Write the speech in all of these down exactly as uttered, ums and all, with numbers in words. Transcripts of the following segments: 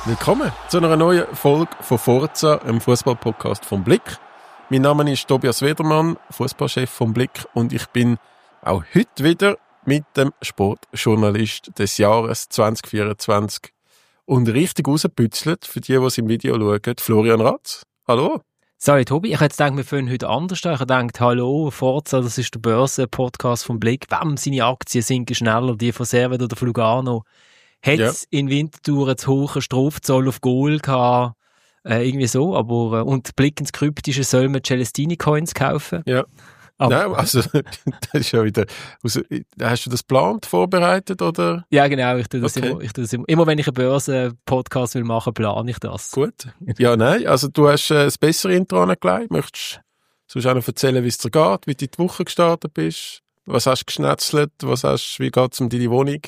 Willkommen zu einer neuen Folge von Forza, einem Fußball-Podcast vom Blick. Mein Name ist Tobias Wedermann, Fußballchef vom Blick, und ich bin auch heute wieder mit dem Sportjournalist des Jahres zwanzig vierundzwanzig und richtig rausgebützelt, für die, die es im Video schauen, Florian Ratz. Hallo. Sorry Tobi, ich hätte gedacht, wir fangen heute anders an. Ich habe gedacht, hallo Forza, das ist der Börsen-Podcast vom Blick. Wem seine Aktien sinken schneller, die von Servet oder von Lugano? Hat es ja. in Winterthur zu hohen Strafzoll auf Goal gehabt, äh, irgendwie so, aber, äh, und Blick ins Kryptische, soll man Celestini-Coins kaufen? Ja. Aber Nein, also, das ist ja wieder, also, hast du das geplant, vorbereitet, oder? Ja, genau, ich tue das okay. immer, ich tue das immer, immer wenn ich einen Börsen-Podcast will machen, plane ich das. Gut. Ja, nein, also du hast äh, das bessere Intro angelegt, möchtest du auch noch erzählen, wie es dir geht, wie du in die Woche gestartet bist, was hast du geschnetzelt, was hast, wie geht es um deine Wohnung?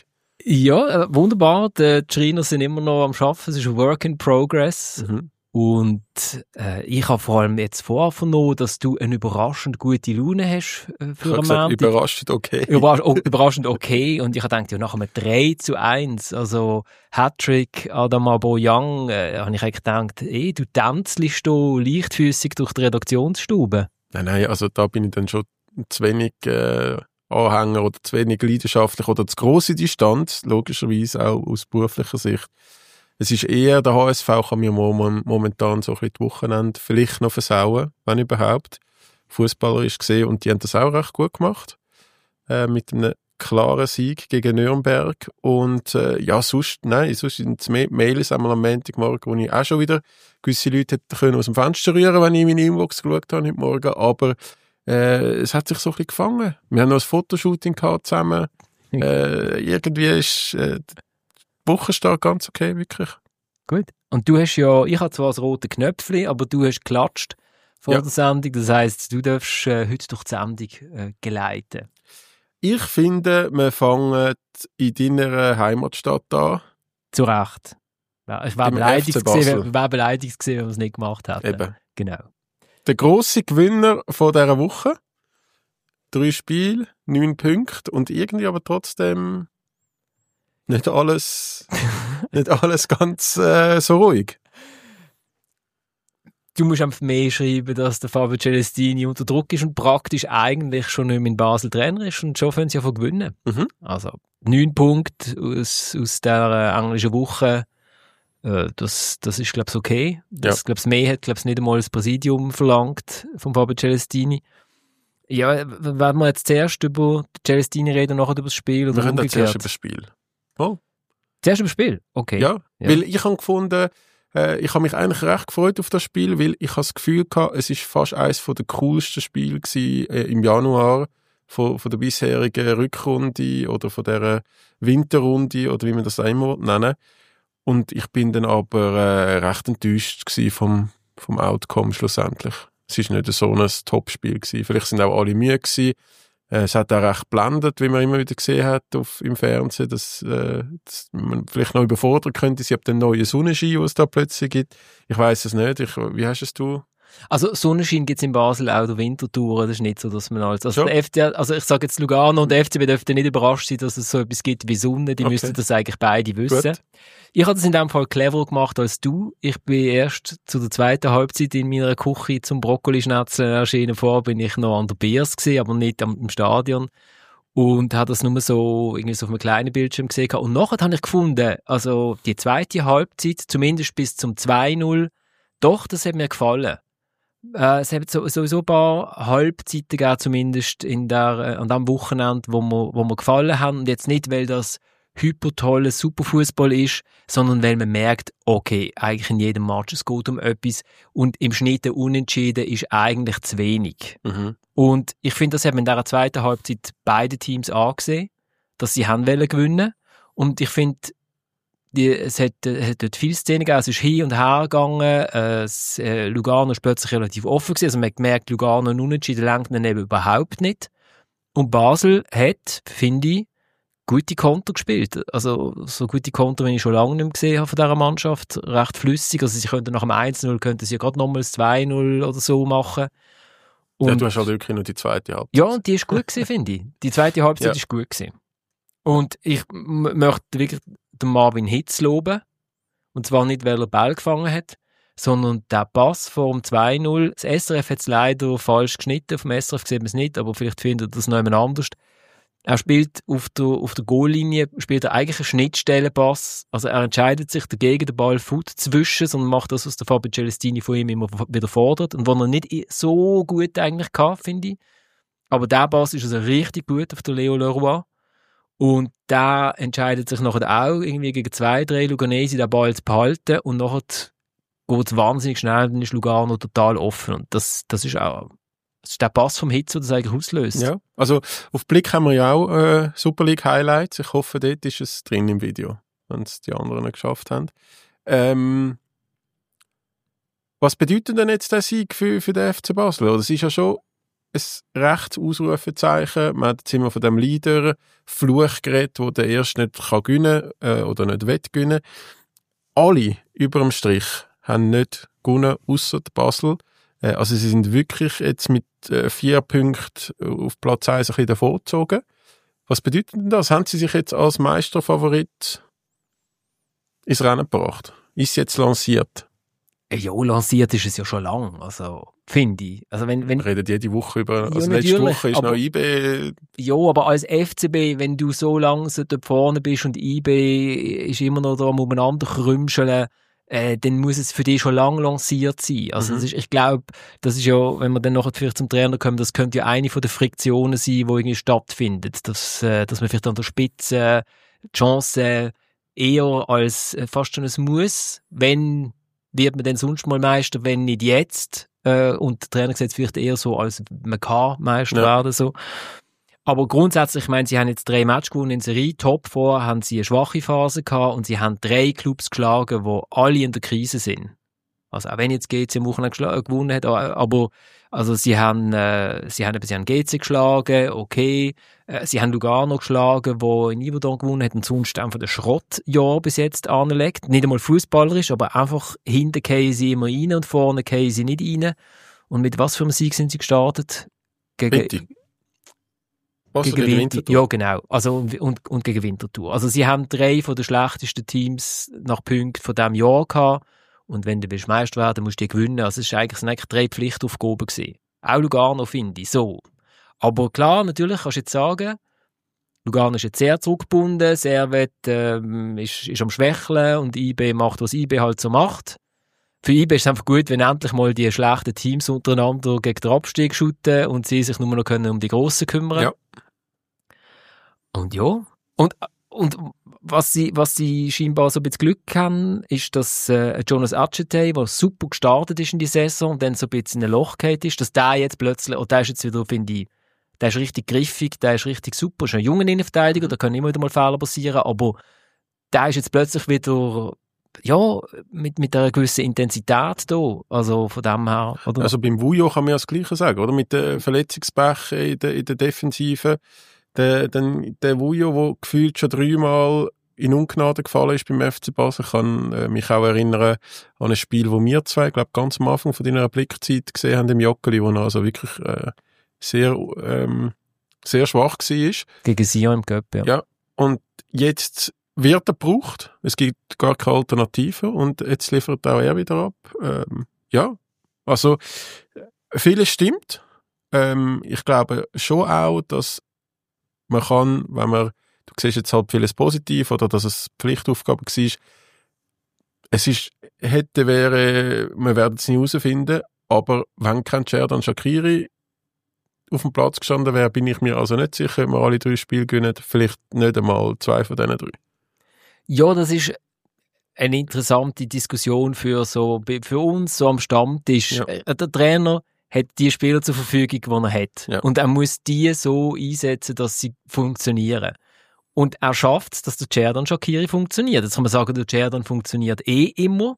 Ja, wunderbar. Die Schreiner sind immer noch am Arbeiten. Es ist ein Work in Progress. Mhm. Und äh, ich habe vor allem jetzt vorher vernommen, dass du eine überraschend gute Laune hast äh, für einen Montag. Überraschend okay. Überrasch- oh, überraschend okay. Und ich habe gedacht, ja, nach einem drei zu eins, also Hattrick, Adam Aboyang, äh, habe ich eigentlich gedacht, ey, du tänzelst da leichtfüßig durch die Redaktionsstube. Nein, nein, also da bin ich dann schon zu wenig... Äh Anhänger oder zu wenig leidenschaftlich oder zu grosse Distanz, logischerweise auch aus beruflicher Sicht. Es ist eher, der H S V kann mir momentan so ein bisschen die Wochenende vielleicht noch versauen, wenn überhaupt, fußballerisch gesehen, und die haben das auch recht gut gemacht, äh, mit einem klaren Sieg gegen Nürnberg, und äh, ja, sonst, nein, sonst sind die Mails einmal am Montagmorgen, wo ich auch schon wieder gewisse Leute hätten können aus dem Fenster rühren, wenn ich in meine Inbox geschaut habe heute Morgen, aber Äh, es hat sich so ein bisschen gefangen. Wir haben noch ein Fotoshooting gehabt zusammen. Äh, irgendwie ist äh, der Wochenstart ganz okay, wirklich. Gut. Und du hast ja, ich habe zwar das rote Knöpfchen, aber du hast geklatscht vor ja. der Sendung. Das heisst, du darfst äh, heute durch die Sendung äh, geleiten. Ich finde, wir fangen in deiner Heimatstadt an. Zu Recht. Ja, ich wäre beleidigt gewesen, wär beleidigt gewesen, wenn wir es nicht gemacht hätten. Eben. Genau. Der grosse Gewinner von dieser Woche. Drei Spiele, neun Punkte, und irgendwie aber trotzdem nicht alles, nicht alles ganz äh, so ruhig. Du musst einfach mehr schreiben, dass der Fabio Celestini unter Druck ist und praktisch eigentlich schon nicht mehr in Basel Trainer ist, und schon können sie ja von gewinnen. Mhm. Also neun Punkte aus, aus der englischen Woche. Das, das ist, glaube ich, okay. Das, ja. glaube ich, mehr hat, glaube ich, nicht einmal das Präsidium verlangt vom Fabio Celestini. Ja, werden wir jetzt zuerst über Celestini reden, nachher über das Spiel? Oder wir reden zuerst über das Spiel. Oh. Zuerst über das Spiel? Okay. Ja, ja. Weil ich habe gefunden, äh, ich habe mich eigentlich recht gefreut auf das Spiel, weil ich habe das Gefühl gehabt, es ist fast eines der coolsten Spiele gewesen, äh, im Januar von, von der bisherigen Rückrunde oder von der Winterrunde oder wie man das auch immer nennen. Und ich bin dann aber äh, recht enttäuscht gewesen vom, vom Outcome schlussendlich. Es war nicht so ein Top-Spiel gewesen. Vielleicht sind auch alle müde gewesen. Äh, es hat auch recht geblendet, wie man immer wieder gesehen hat auf, im Fernsehen, dass, äh, dass man vielleicht noch überfordern könnte. Sie haben den neuen Sonnenschein, den es da plötzlich gibt. Ich weiss es nicht. Ich, wie hast es du? Also Sonnenschein gibt es in Basel auch, der Winterthur, das ist nicht so, dass man alles... Also, der F C, also ich sage jetzt Lugano und der F C B dürften nicht überrascht sein, dass es so etwas gibt wie Sonne, die okay. müssten das eigentlich beide wissen. Gut. Ich habe das in dem Fall cleverer gemacht als du. Ich bin erst zu der zweiten Halbzeit in meiner Küche zum Brokkolischnetzeln erschienen. Vorher bin ich noch an der Biers gewesen, aber nicht am, im Stadion. Und habe das nur so, irgendwie so auf einem kleinen Bildschirm gesehen. Und nachher habe ich gefunden, also die zweite Halbzeit, zumindest bis zum zwei null, doch, das hat mir gefallen. Äh, es hat so, sowieso ein paar Halbzeiten gegeben, zumindest in der, äh, an dem Wochenende, wo mir, wo mir gefallen haben. Und jetzt nicht, weil das hypertoller Superfußball ist, sondern weil man merkt, okay, eigentlich in jedem Match es geht um etwas, und im Schnitt der Unentschieden ist eigentlich zu wenig. Mhm. Und ich finde, das hat man in dieser zweiten Halbzeit beide Teams angesehen, dass sie haben wollen gewinnen. Und ich finde, Die, es hat, hat dort viele Szenen gegeben, es ist hin und her gegangen, äh, es, äh, Lugano ist plötzlich relativ offen gewesen, also man hat gemerkt, Lugano und Unentschieden lenkt dann eben überhaupt nicht. Und Basel hat, finde ich, gute Konter gespielt. Also so gute Konter, wie ich schon lange nicht mehr gesehen habe von dieser Mannschaft, recht flüssig, also sie könnten nach dem eins null, könnten sie ja gerade nochmals zwei null oder so machen. Und ja, du hast halt wirklich nur die zweite Halbzeit. Ja, und die ist gut gewesen, finde ich. Die zweite Halbzeit ja. ist gut gewesen. Und ich m- möchte wirklich den Marvin Hitz loben Und zwar nicht, weil er Ball gefangen hat, sondern der Pass vor dem zwei null. Das S R F hat es leider falsch geschnitten. Auf dem S R F sieht man es nicht, aber vielleicht findet er das noch jemand anders. Er spielt auf der, auf der Goallinie, spielt er eigentlich einen Schnittstellenpass. Also er entscheidet sich dagegen, den Ball Foot zu wischen, sondern macht das, was der Fabio Celestini von ihm immer wieder fordert. Und was er nicht so gut eigentlich hatte, finde ich. Aber der Pass ist also richtig gut auf der Leo Leroy. Und der entscheidet sich nachher auch irgendwie gegen zwei, drei Luganesi den Ball zu behalten. Und nachher geht es wahnsinnig schnell, dann ist Lugano total offen. Und das, das ist auch... Das ist der Pass vom Hitze, der das eigentlich auslöst. Ja, also auf Blick haben wir ja auch äh, Super League Highlights. Ich hoffe, dort ist es drin im Video, wenn es die anderen nicht geschafft haben. Ähm, was bedeutet denn jetzt der Sieg für, für den F C Basel? Das ist ja schon ein rechtes Ausrufezeichen. Man hat jetzt immer von dem Leader-Fluch geredet, wo der erste nicht kann gewinnen äh, oder nicht will gewinnen. Alle über dem Strich haben nicht gewonnen, ausser Basel. Also sie sind wirklich jetzt mit äh, vier Punkten auf Platz eins ein bisschen davongezogen. Was bedeutet denn das? Haben sie sich jetzt als Meisterfavorit ins Rennen gebracht? Ist es jetzt lanciert? Ja, lanciert ist es ja schon lang, also finde ich. Also wenn, wenn, Wir reden jede Woche über, ja, also letzte Woche ist aber, noch I B. Ja, aber als F C B, wenn du so lange so dort vorne bist und I B ist immer noch da am umeinander krümscheln, Äh, dann muss es für dich schon lang lanciert sein. Also Mhm. das ist, ich glaube, das ist ja, wenn wir dann nachher vielleicht zum Trainer kommen, das könnte ja eine von den Friktionen sein, die irgendwie stattfindet. Dass, äh, dass man vielleicht an der Spitze die Chance eher als äh, fast schon ein Muss, wenn wird man denn sonst mal Meister, wenn nicht jetzt. Äh, und der Trainer sieht es vielleicht eher so, als man kann Meister Ja. werden. So. Aber grundsätzlich, ich meine, sie haben jetzt drei Matches gewonnen in Serie, top vor, haben sie eine schwache Phase gehabt und sie haben drei Clubs geschlagen, die alle in der Krise sind. Also auch wenn jetzt G C am Wochenende geschl- gewonnen hat, aber also sie haben, äh, sie haben, sie haben G C geschlagen, okay, äh, sie haben Lugano geschlagen, wo in Yverdon gewonnen hat und sonst einfach den Schrottjahr bis jetzt anlegt. Nicht einmal fußballerisch, aber einfach hinten fallen sie immer rein und vorne fallen sie nicht rein. Und mit was für einem Sieg sind sie gestartet? Gegen... Bitte. Was Gegen gegen Winter, Winterthur? ja, genau. Also, und, und gegen Winterthur. Also, sie haben drei von den schlechtesten Teams nach Punkten von diesem Jahr gehabt. Und wenn du willst Meister werden, musst du die gewinnen. Also, es war eigentlich, es sind eigentlich drei Pflichtaufgaben gewesen. Auch Lugano, finde ich, so. Aber klar, natürlich kannst du jetzt sagen, Lugano ist jetzt sehr zurückgebunden, Servet ähm, ist, ist am Schwächeln und I B macht, was I B halt so macht. Für I B ist es einfach gut, wenn endlich mal die schlechten Teams untereinander gegen den Abstieg shooten und sie sich nur noch können um die Grossen kümmern. Ja. Und ja, und, und was sie, was sie scheinbar so ein bisschen Glück haben, ist, dass äh, Jonas Achetey, der super gestartet ist in die Saison und dann so ein bisschen in ein Loch gefallen ist, dass der jetzt plötzlich, und der ist jetzt wieder, finde ich, der ist richtig griffig, der ist richtig super, ist ein junger Innenverteidiger, da können immer wieder mal Fehler passieren, aber der ist jetzt plötzlich wieder, ja, mit, mit einer gewissen Intensität da, also von dem her. Oder? Also beim Vujo kann man ja das Gleiche sagen, oder? Mit den Verletzungspech in der, in der Defensive. Der, der, der Vujo, der gefühlt schon dreimal in Ungnade gefallen ist beim F C Basel. Ich kann äh, mich auch erinnern an ein Spiel, wo wir zwei, glaube ganz am Anfang von deiner Blickzeit gesehen haben, im Joggeli, wo er also wirklich äh, sehr, ähm, sehr schwach war. Gegen Sion im Cup, ja. Ja, und jetzt wird er gebraucht. Es gibt gar keine Alternative und jetzt liefert auch er wieder ab. Ähm, ja, also vieles stimmt. Ähm, ich glaube schon auch, dass man kann, wenn man, du siehst jetzt halt vieles positiv oder dass es Pflichtaufgabe war, es ist, hätte, wäre, wir werden es nie herausfinden, aber wenn kein Xherdan Shaqiri auf dem Platz gestanden wäre, bin ich mir also nicht sicher, ob wir alle drei Spiele gewinnen, vielleicht nicht einmal zwei von diesen drei. Ja, das ist eine interessante Diskussion für, so, für uns so am Stammtisch. Ja. Der Trainer hat die Spieler zur Verfügung, die er hat. Ja. Und er muss die so einsetzen, dass sie funktionieren. Und er schafft es, dass der Xherdan Shaqiri funktioniert. Jetzt kann man sagen, der Xherdan funktioniert eh immer.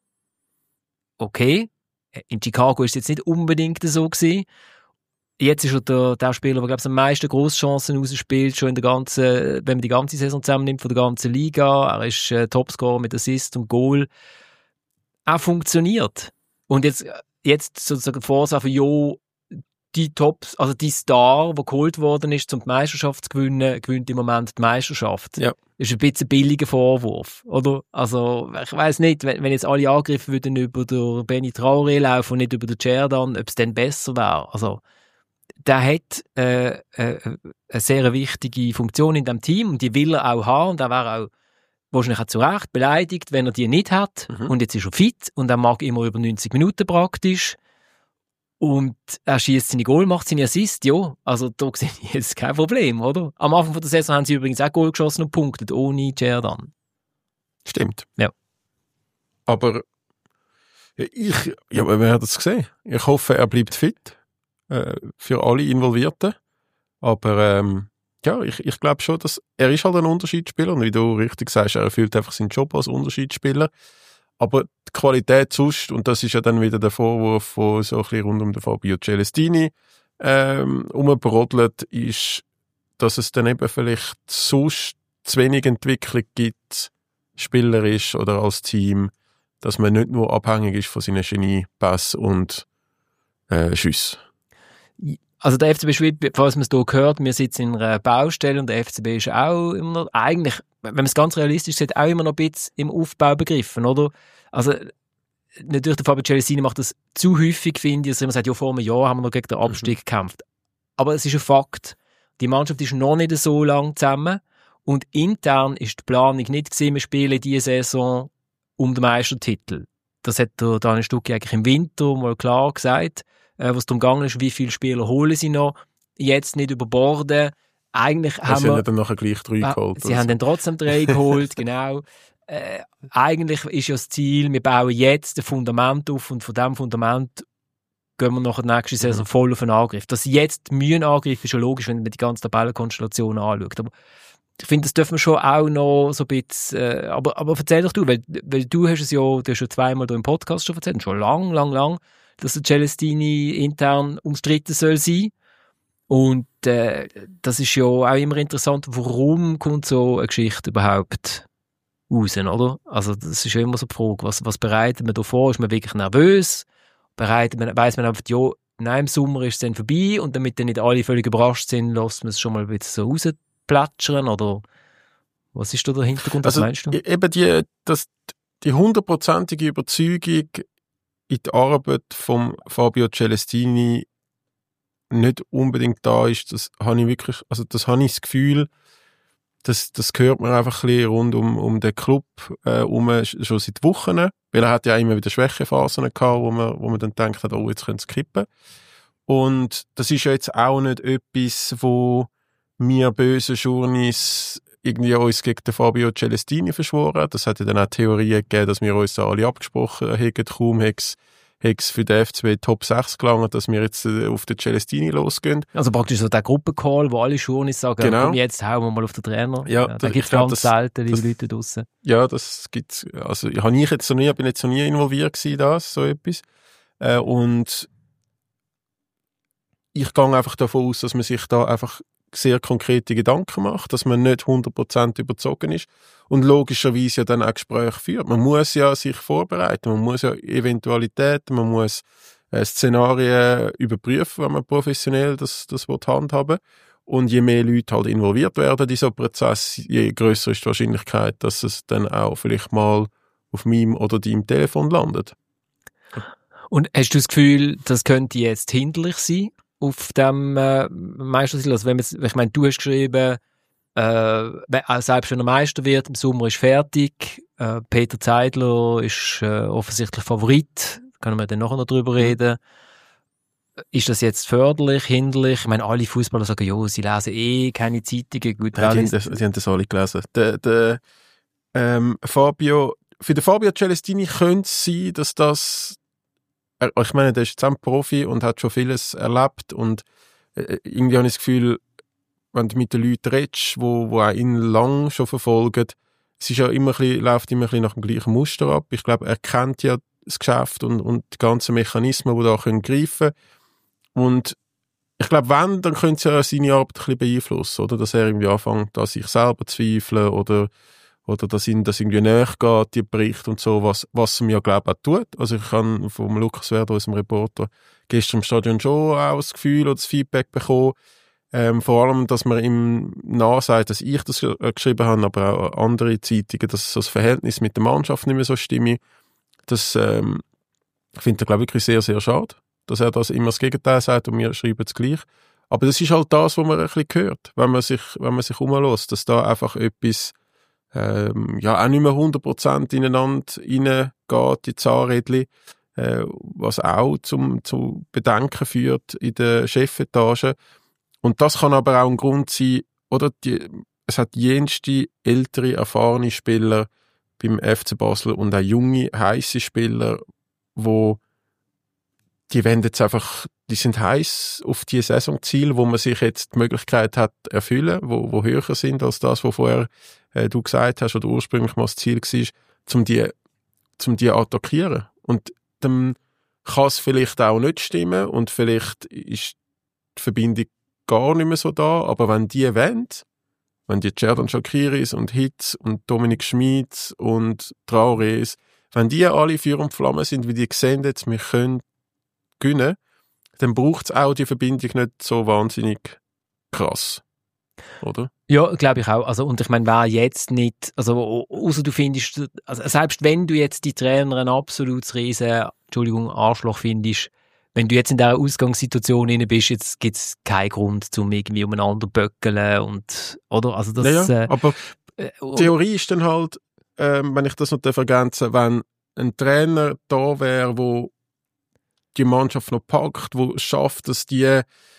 Okay. In Chicago ist es jetzt nicht unbedingt so gewesen. Jetzt ist er der, der Spieler, der, glaube ich, am meisten Grosschancen rausspielt, schon in der ganzen, wenn man die ganze Saison zusammennimmt, von der ganzen Liga. Er ist äh, Topscorer mit Assist und Goal. Er funktioniert. Und jetzt, jetzt sozusagen die Vorsache, ja, die Tops, also die Star, der geholt worden ist, um die Meisterschaft zu gewinnen, gewinnt im Moment die Meisterschaft. Ja. Das ist ein bisschen ein billiger Vorwurf, oder? Also, ich weiss nicht, wenn, wenn jetzt alle Angriffe würden über den Benny Traoré laufen und nicht über den Cerdan, ob es dann besser wäre. Also, der hat äh, äh, eine sehr wichtige Funktion in diesem Team und die will er auch haben und er wäre auch wahrscheinlich auch zu Recht beleidigt, wenn er die nicht hat. Mhm. Und jetzt ist er fit und er mag immer über neunzig Minuten praktisch. Und er schießt seine Goal, macht seine Assist, ja. Also da sehe ich jetzt kein Problem, oder? Am Anfang der Saison haben sie übrigens auch Goal geschossen und punktet, ohne Cerdan. Stimmt. Ja. Aber ich, ja, wir werden es sehen. Ich hoffe, er bleibt fit äh, für alle Involvierten. Aber ähm, ja, ich, ich glaube schon, dass er ist halt ein Unterschiedsspieler und wie du richtig sagst, er erfüllt einfach seinen Job als Unterschiedsspieler. Aber die Qualität sonst, und das ist ja dann wieder der Vorwurf, der so ein bisschen rund um den Fabio Celestini ähm, rumbrodelt, ist, dass es dann eben vielleicht sonst zu wenig Entwicklung gibt, spielerisch oder als Team, dass man nicht nur abhängig ist von seinen Geniepass und äh, Schüssen. Also der F C B Schweiz, falls man es hier hört, wir sitzen in einer Baustelle und der F C B ist auch immer noch, eigentlich, wenn man es ganz realistisch sieht, auch immer noch ein bisschen im Aufbau begriffen, oder? Also natürlich, der Fabio Celestini macht das zu häufig, finde ich, dass er immer sagt, ja, vor einem Jahr haben wir noch gegen den Abstieg mhm. gekämpft. Aber es ist ein Fakt. Die Mannschaft ist noch nicht so lange zusammen und intern ist die Planung nicht gewesen, wir spielen diese Saison um den Meistertitel. Das hat der Daniel Stucki eigentlich im Winter mal klar gesagt. Äh, was darum gegangen ist, wie viele Spieler holen sie noch, jetzt nicht überborden. Eigentlich ja, haben sie wir... haben dann nachher gleich drei äh, geholt. Sie haben so. dann trotzdem drei geholt, genau. Äh, eigentlich ist ja das Ziel, wir bauen jetzt ein Fundament auf und von diesem Fundament gehen wir nachher nächste Saison mhm. voll auf einen Angriff. Dass jetzt Mühen angreifen, ist ja logisch, wenn man die ganze Tabellenkonstellation anschaut. Aber ich finde, das dürfen wir schon auch noch so ein bisschen, äh, aber, aber erzähl doch du, weil, weil du hast es ja, du hast schon zweimal da im Podcast schon erzählt, schon lang, lang, lang, dass der Celestini intern umstritten soll sein. Und äh, das ist ja auch immer interessant, warum kommt so eine Geschichte überhaupt raus, oder? Also das ist ja immer so die Frage, was, was bereitet man da vor? Ist man wirklich nervös? Bereitet man, weiss man einfach, ja, nein, im Sommer ist es dann vorbei und damit dann nicht alle völlig überrascht sind, lässt man es schon mal wieder so rausplätschern, oder was ist da der Hintergrund, was also, meinst du? Eben die, das, die hundertprozentige Überzeugung in die Arbeit von Fabio Celestini nicht unbedingt da ist, das habe ich wirklich, also das habe ich das Gefühl, das, das hört man einfach ein bisschen rund um, um den Club äh, um, schon seit Wochen, weil er hat ja immer wieder Schwächephasen gehabt, wo man, wo man dann denkt, oh, jetzt könnte es kippen. Und das ist ja jetzt auch nicht etwas, wo wir böse Journeys irgendwie uns gegen den Fabio Celestini verschworen. Das hat ja dann auch Theorien gegeben, dass wir uns da alle abgesprochen haben, kaum hat es für den F C B Top sechs gelangt, dass wir jetzt äh, auf den Celestini losgehen. Also praktisch so der Gruppencall, wo alle Journeys sagen, genau. Komm, jetzt hauen wir mal auf den Trainer. Ja, ja, da gibt es ganz das, selten die Leute draussen. Ja, das gibt's. Also ich habe ich jetzt so nie, bin jetzt so nie involviert gewesen, das, so etwas. Äh, und ich gehe einfach davon aus, dass man sich da einfach sehr konkrete Gedanken macht, dass man nicht hundert Prozent überzogen ist und logischerweise ja dann auch Gespräche führt. Man muss ja sich vorbereiten, man muss ja Eventualitäten, man muss äh, Szenarien überprüfen, wenn man professionell das, das handhaben will. Und je mehr Leute halt involviert werden in diesen Prozess, je grösser ist die Wahrscheinlichkeit, dass es dann auch vielleicht mal auf meinem oder deinem Telefon landet. Und hast du das Gefühl, das könnte jetzt hinderlich sein? Auf dem äh, Meistertitel, also wenn man, ich meine, du hast geschrieben, äh, selbst wenn er Meister wird, im Sommer ist fertig, äh, Peter Zeidler ist äh, offensichtlich Favorit, können wir dann nachher noch drüber reden. Ist das jetzt förderlich, hinderlich? Ich meine, alle Fußballer sagen, ja, sie lesen eh keine Zeitungen. Gut, ja, die, haben das, die haben das alle gelesen. Der, der, ähm, Fabio, für den Fabio Celestini könnte es sein, dass das ich meine, der ist zusammen Profi und hat schon vieles erlebt und äh, irgendwie habe ich das Gefühl, wenn du mit den Leuten redest, wo, wo auch ihn lang schon verfolgen, es ist ja immer ein bisschen, läuft immer ein bisschen nach dem gleichen Muster ab. Ich glaube, er kennt ja das Geschäft und, und die ganzen Mechanismen, die da können greifen können. Und ich glaube, wenn, dann könnte es ja seine Arbeit ein bisschen beeinflussen, oder? Dass er irgendwie anfängt, an sich selber zu zweifeln oder, oder dass ihm das irgendwie näher geht, die Berichte und so, was, was er mir, glaube ich, auch tut. Also ich habe vom Lukas Werder, unserem Reporter, gestern im Stadion schon auch das Gefühl oder das Feedback bekommen, ähm, vor allem, dass man ihm nachsagt, dass ich das geschrieben habe, aber auch andere Zeitungen, dass so das Verhältnis mit der Mannschaft nicht mehr so stimme. Das ähm, finde ich, glaube ich, wirklich sehr, sehr schade, dass er das immer das Gegenteil sagt und wir schreiben es gleich. Aber das ist halt das, was man ein bisschen hört, wenn man sich, wenn man sich umlässt, dass da einfach etwas ähm, ja auch nicht mehr hundert Prozent ineinander reingeht, die Zahnrädchen, äh, was auch zum, zu Bedenken führt in der Chefetage. Und das kann aber auch ein Grund sein, oder die, es hat jenste ältere, erfahrene Spieler beim F C Basel und auch junge, heisse Spieler, wo die wollen jetzt einfach, die sind heiß auf die Saisonziele, wo man sich jetzt die Möglichkeit hat erfüllen, wo, wo höher sind als das, was vorher äh, du gesagt hast oder ursprünglich mal das Ziel war, um die, um die attackieren. Und dann kann es vielleicht auch nicht stimmen und vielleicht ist die Verbindung gar nicht mehr so da, aber wenn die wollen, wenn die Xherdan Shakiris und Hitz und Dominik Schmid und Traorés, wenn die alle Feuer und Flamme sind, wie die sehen jetzt, wir können gewinnen, dann braucht es auch die Verbindung nicht so wahnsinnig krass, oder? Ja, glaube ich auch. Also, und ich meine, wer jetzt nicht, also, außer du findest, also, selbst wenn du jetzt die Trainer ein absolutes riesen, Entschuldigung, Arschloch findest, wenn du jetzt in dieser Ausgangssituation rein bist, jetzt gibt es keinen Grund, um irgendwie umeinander böckeln und, oder? Also, das, ja, ja, äh, aber äh, Theorie ist dann halt, ähm, wenn ich das noch ergänzen, wenn ein Trainer da wäre, wo die Mannschaft noch packt, wo es schafft, dass die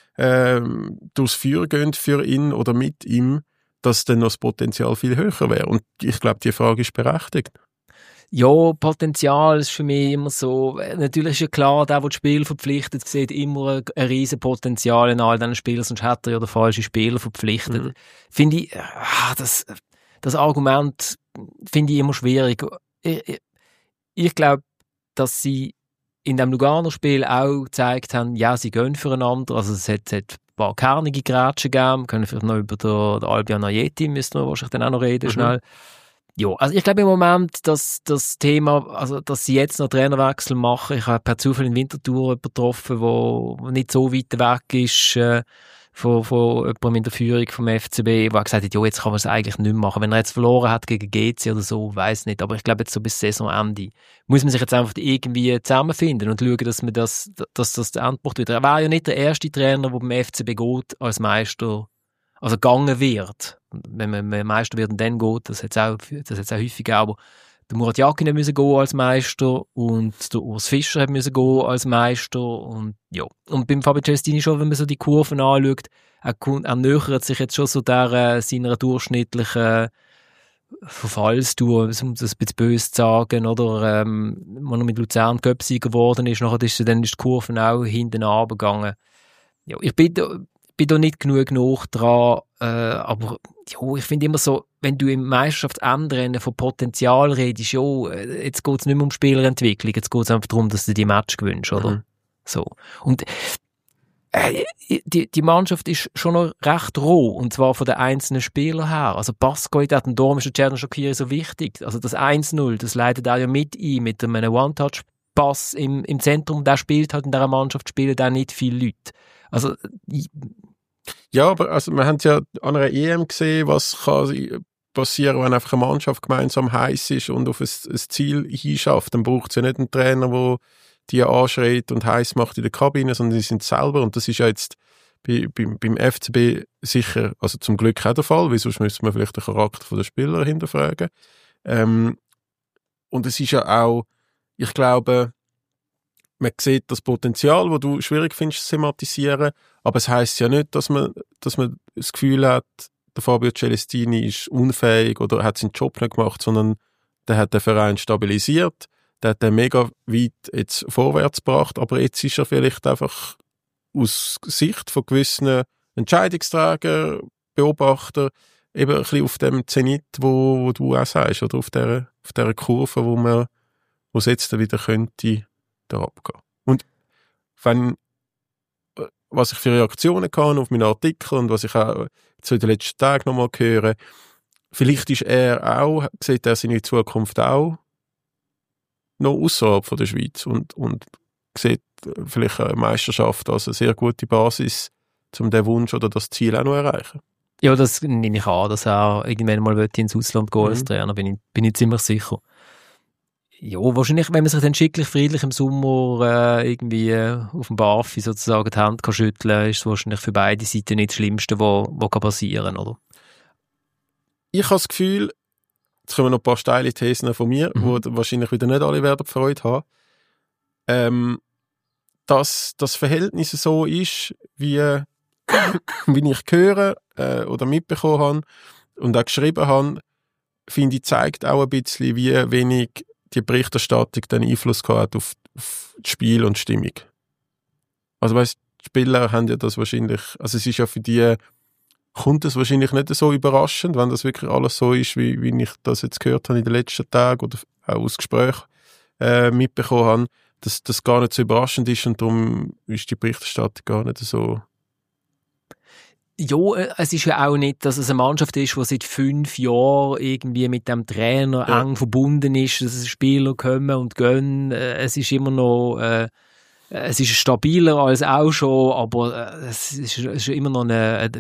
ähm, durchs Feuer gehen für ihn oder mit ihm, dass dann noch das Potenzial viel höher wäre. Und ich glaube, die Frage ist berechtigt. Ja, Potenzial ist für mich immer so, natürlich ist ja klar, der, der das Spiel verpflichtet, sieht immer ein, ein riesen Potenzial in all diesen Spielern, sonst hätte er ja den falschen Spieler verpflichtet. Mhm. Finde ich, ah, das, das Argument finde ich immer schwierig. Ich, ich, ich glaube, dass sie in dem Lugano Spiel auch gezeigt haben, ja, sie gehen füreinander. Also es hat, hat ein paar kernige Grätschen gegeben. Wir können vielleicht noch über den, den Albion Ayeti, müssen wir wahrscheinlich dann auch noch reden, mhm. schnell. Ja, also ich glaube im Moment, dass das Thema, also dass sie jetzt noch Trainerwechsel machen, ich habe per Zufall in Winterthur jemanden getroffen, der nicht so weit weg ist äh, von, von jemandem in der Führung vom F C B, der gesagt hat, ja, jetzt kann man es eigentlich nicht mehr machen. Wenn er jetzt verloren hat gegen G C oder so, weiss nicht, aber ich glaube jetzt so bis Saisonende muss man sich jetzt einfach irgendwie zusammenfinden und schauen, dass man das, dass das der Endpunkt wird. Er war ja nicht der erste Trainer, der beim F C B geht als Meister, also gegangen wird. Wenn man, wenn man Meister wird und dann geht, das hat es auch, das hat's auch häufig gegeben, aber der Murat Yakin musste gehen als Meister und der Urs Fischer musste gehen als Meister und ja. Und beim Fabio Celestini schon, wenn man so die Kurven anschaut, er, er nähert sich jetzt schon so der, äh, seiner durchschnittlichen Verfallstour, um das ein bisschen böse zu sagen, oder, ähm, wenn er mit Luzern Cup-Sieger geworden ist, nachher ist, dann ist die Kurve auch hinten runtergegangen. Ja, ich bin da, bin da nicht genug nach dran, äh, aber jo, ich finde immer so, wenn du im Meisterschaftsendrennen von Potenzial redest, jo, jetzt geht es nicht mehr um Spielerentwicklung, jetzt geht es einfach darum, dass du die Match gewinnst, oder? Mhm. So. Und äh, die, die Mannschaft ist schon noch recht roh, und zwar von den einzelnen Spielern her. Also Pascal, und darum ist der Xherdan Shaqiri so wichtig. Also das eins null, das leitet auch ja mit ein, mit einem One-Touch-Pass im, im Zentrum, der spielt halt in dieser Mannschaft, spielen da nicht viele Leute. Also ich, ja, aber also wir haben ja an einer E M gesehen, was kann passieren, wenn einfach eine Mannschaft gemeinsam heiß ist und auf ein, ein Ziel hinschafft. Dann braucht es ja nicht einen Trainer, der die anschreit und heiß macht in der Kabine, sondern die sind selber. Und das ist ja jetzt bei, beim, beim F C B sicher, also zum Glück auch der Fall, weil sonst müsste man vielleicht den Charakter der Spieler hinterfragen. Ähm, und es ist ja auch, ich glaube, man sieht das Potenzial, das du schwierig findest zu thematisieren, aber es heisst ja nicht, dass man, dass man das Gefühl hat, der Fabio Celestini ist unfähig oder hat seinen Job nicht gemacht, sondern der hat den Verein stabilisiert, der hat den mega weit jetzt vorwärts gebracht, aber jetzt ist er vielleicht einfach aus Sicht von gewissen Entscheidungsträgern, Beobachter, eben ein bisschen auf dem Zenit, wo, wo du auch sagst, oder auf der, auf der Kurve, wo man, wo es jetzt wieder könnte, da abgehen. Und wenn, was ich für Reaktionen kann auf meine Artikel und was ich auch zu den letzten Tagen nochmal höre, vielleicht ist er auch, sieht er seine Zukunft auch noch außerhalb von der Schweiz und, und sieht vielleicht eine Meisterschaft als eine sehr gute Basis, um den Wunsch oder das Ziel auch noch zu erreichen. Ja, das nehme ich an, dass er irgendwann mal ins Ausland gehen mhm. als Trainer, bin ich, bin ich ziemlich sicher. Ja, wahrscheinlich, wenn man sich dann schicklich, friedlich im Sommer äh, irgendwie äh, auf dem Barfi sozusagen die Hand kann schütteln kann, ist es wahrscheinlich für beide Seiten nicht das Schlimmste, was, was kann passieren kann, oder? Ich habe das Gefühl, jetzt kommen noch ein paar steile Thesen von mir, mhm. wo wahrscheinlich wieder nicht alle werden Freude haben, ähm, dass das Verhältnis so ist, wie, wie ich höre äh, oder mitbekommen habe und auch geschrieben habe, finde ich, zeigt auch ein bisschen, wie wenig die Berichterstattung den Einfluss gehabt auf, auf das Spiel und die Stimmung. Also weißt, die Spieler haben ja das wahrscheinlich, also es ist ja für die, kommt es wahrscheinlich nicht so überraschend, wenn das wirklich alles so ist, wie, wie ich das jetzt gehört habe in den letzten Tagen oder auch aus Gesprächen äh, mitbekommen habe, dass das gar nicht so überraschend ist und darum ist die Berichterstattung gar nicht so. Ja, es ist ja auch nicht, dass es eine Mannschaft ist, die seit fünf Jahren irgendwie mit dem Trainer ja. eng verbunden ist, dass es Spieler kommen und gehen. Es ist immer noch, äh, es ist stabiler als auch schon, aber äh, es, ist, es ist immer noch ein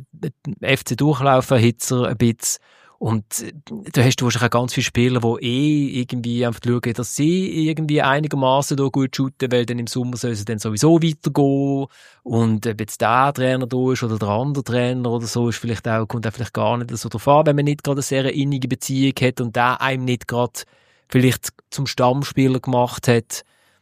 F C-Durchlauferhitzer ein bisschen. Und da hast du wahrscheinlich auch ganz viele Spieler, die eh irgendwie einfach schauen, dass sie irgendwie einigermaßen da gut shooten, weil dann im Sommer soll es dann sowieso weitergehen. Und ob jetzt der Trainer da ist oder der andere Trainer oder so, ist vielleicht auch, kommt auch vielleicht gar nicht so drauf an, wenn man nicht gerade eine sehr innige Beziehung hat und der einem nicht gerade vielleicht zum Stammspieler gemacht hat.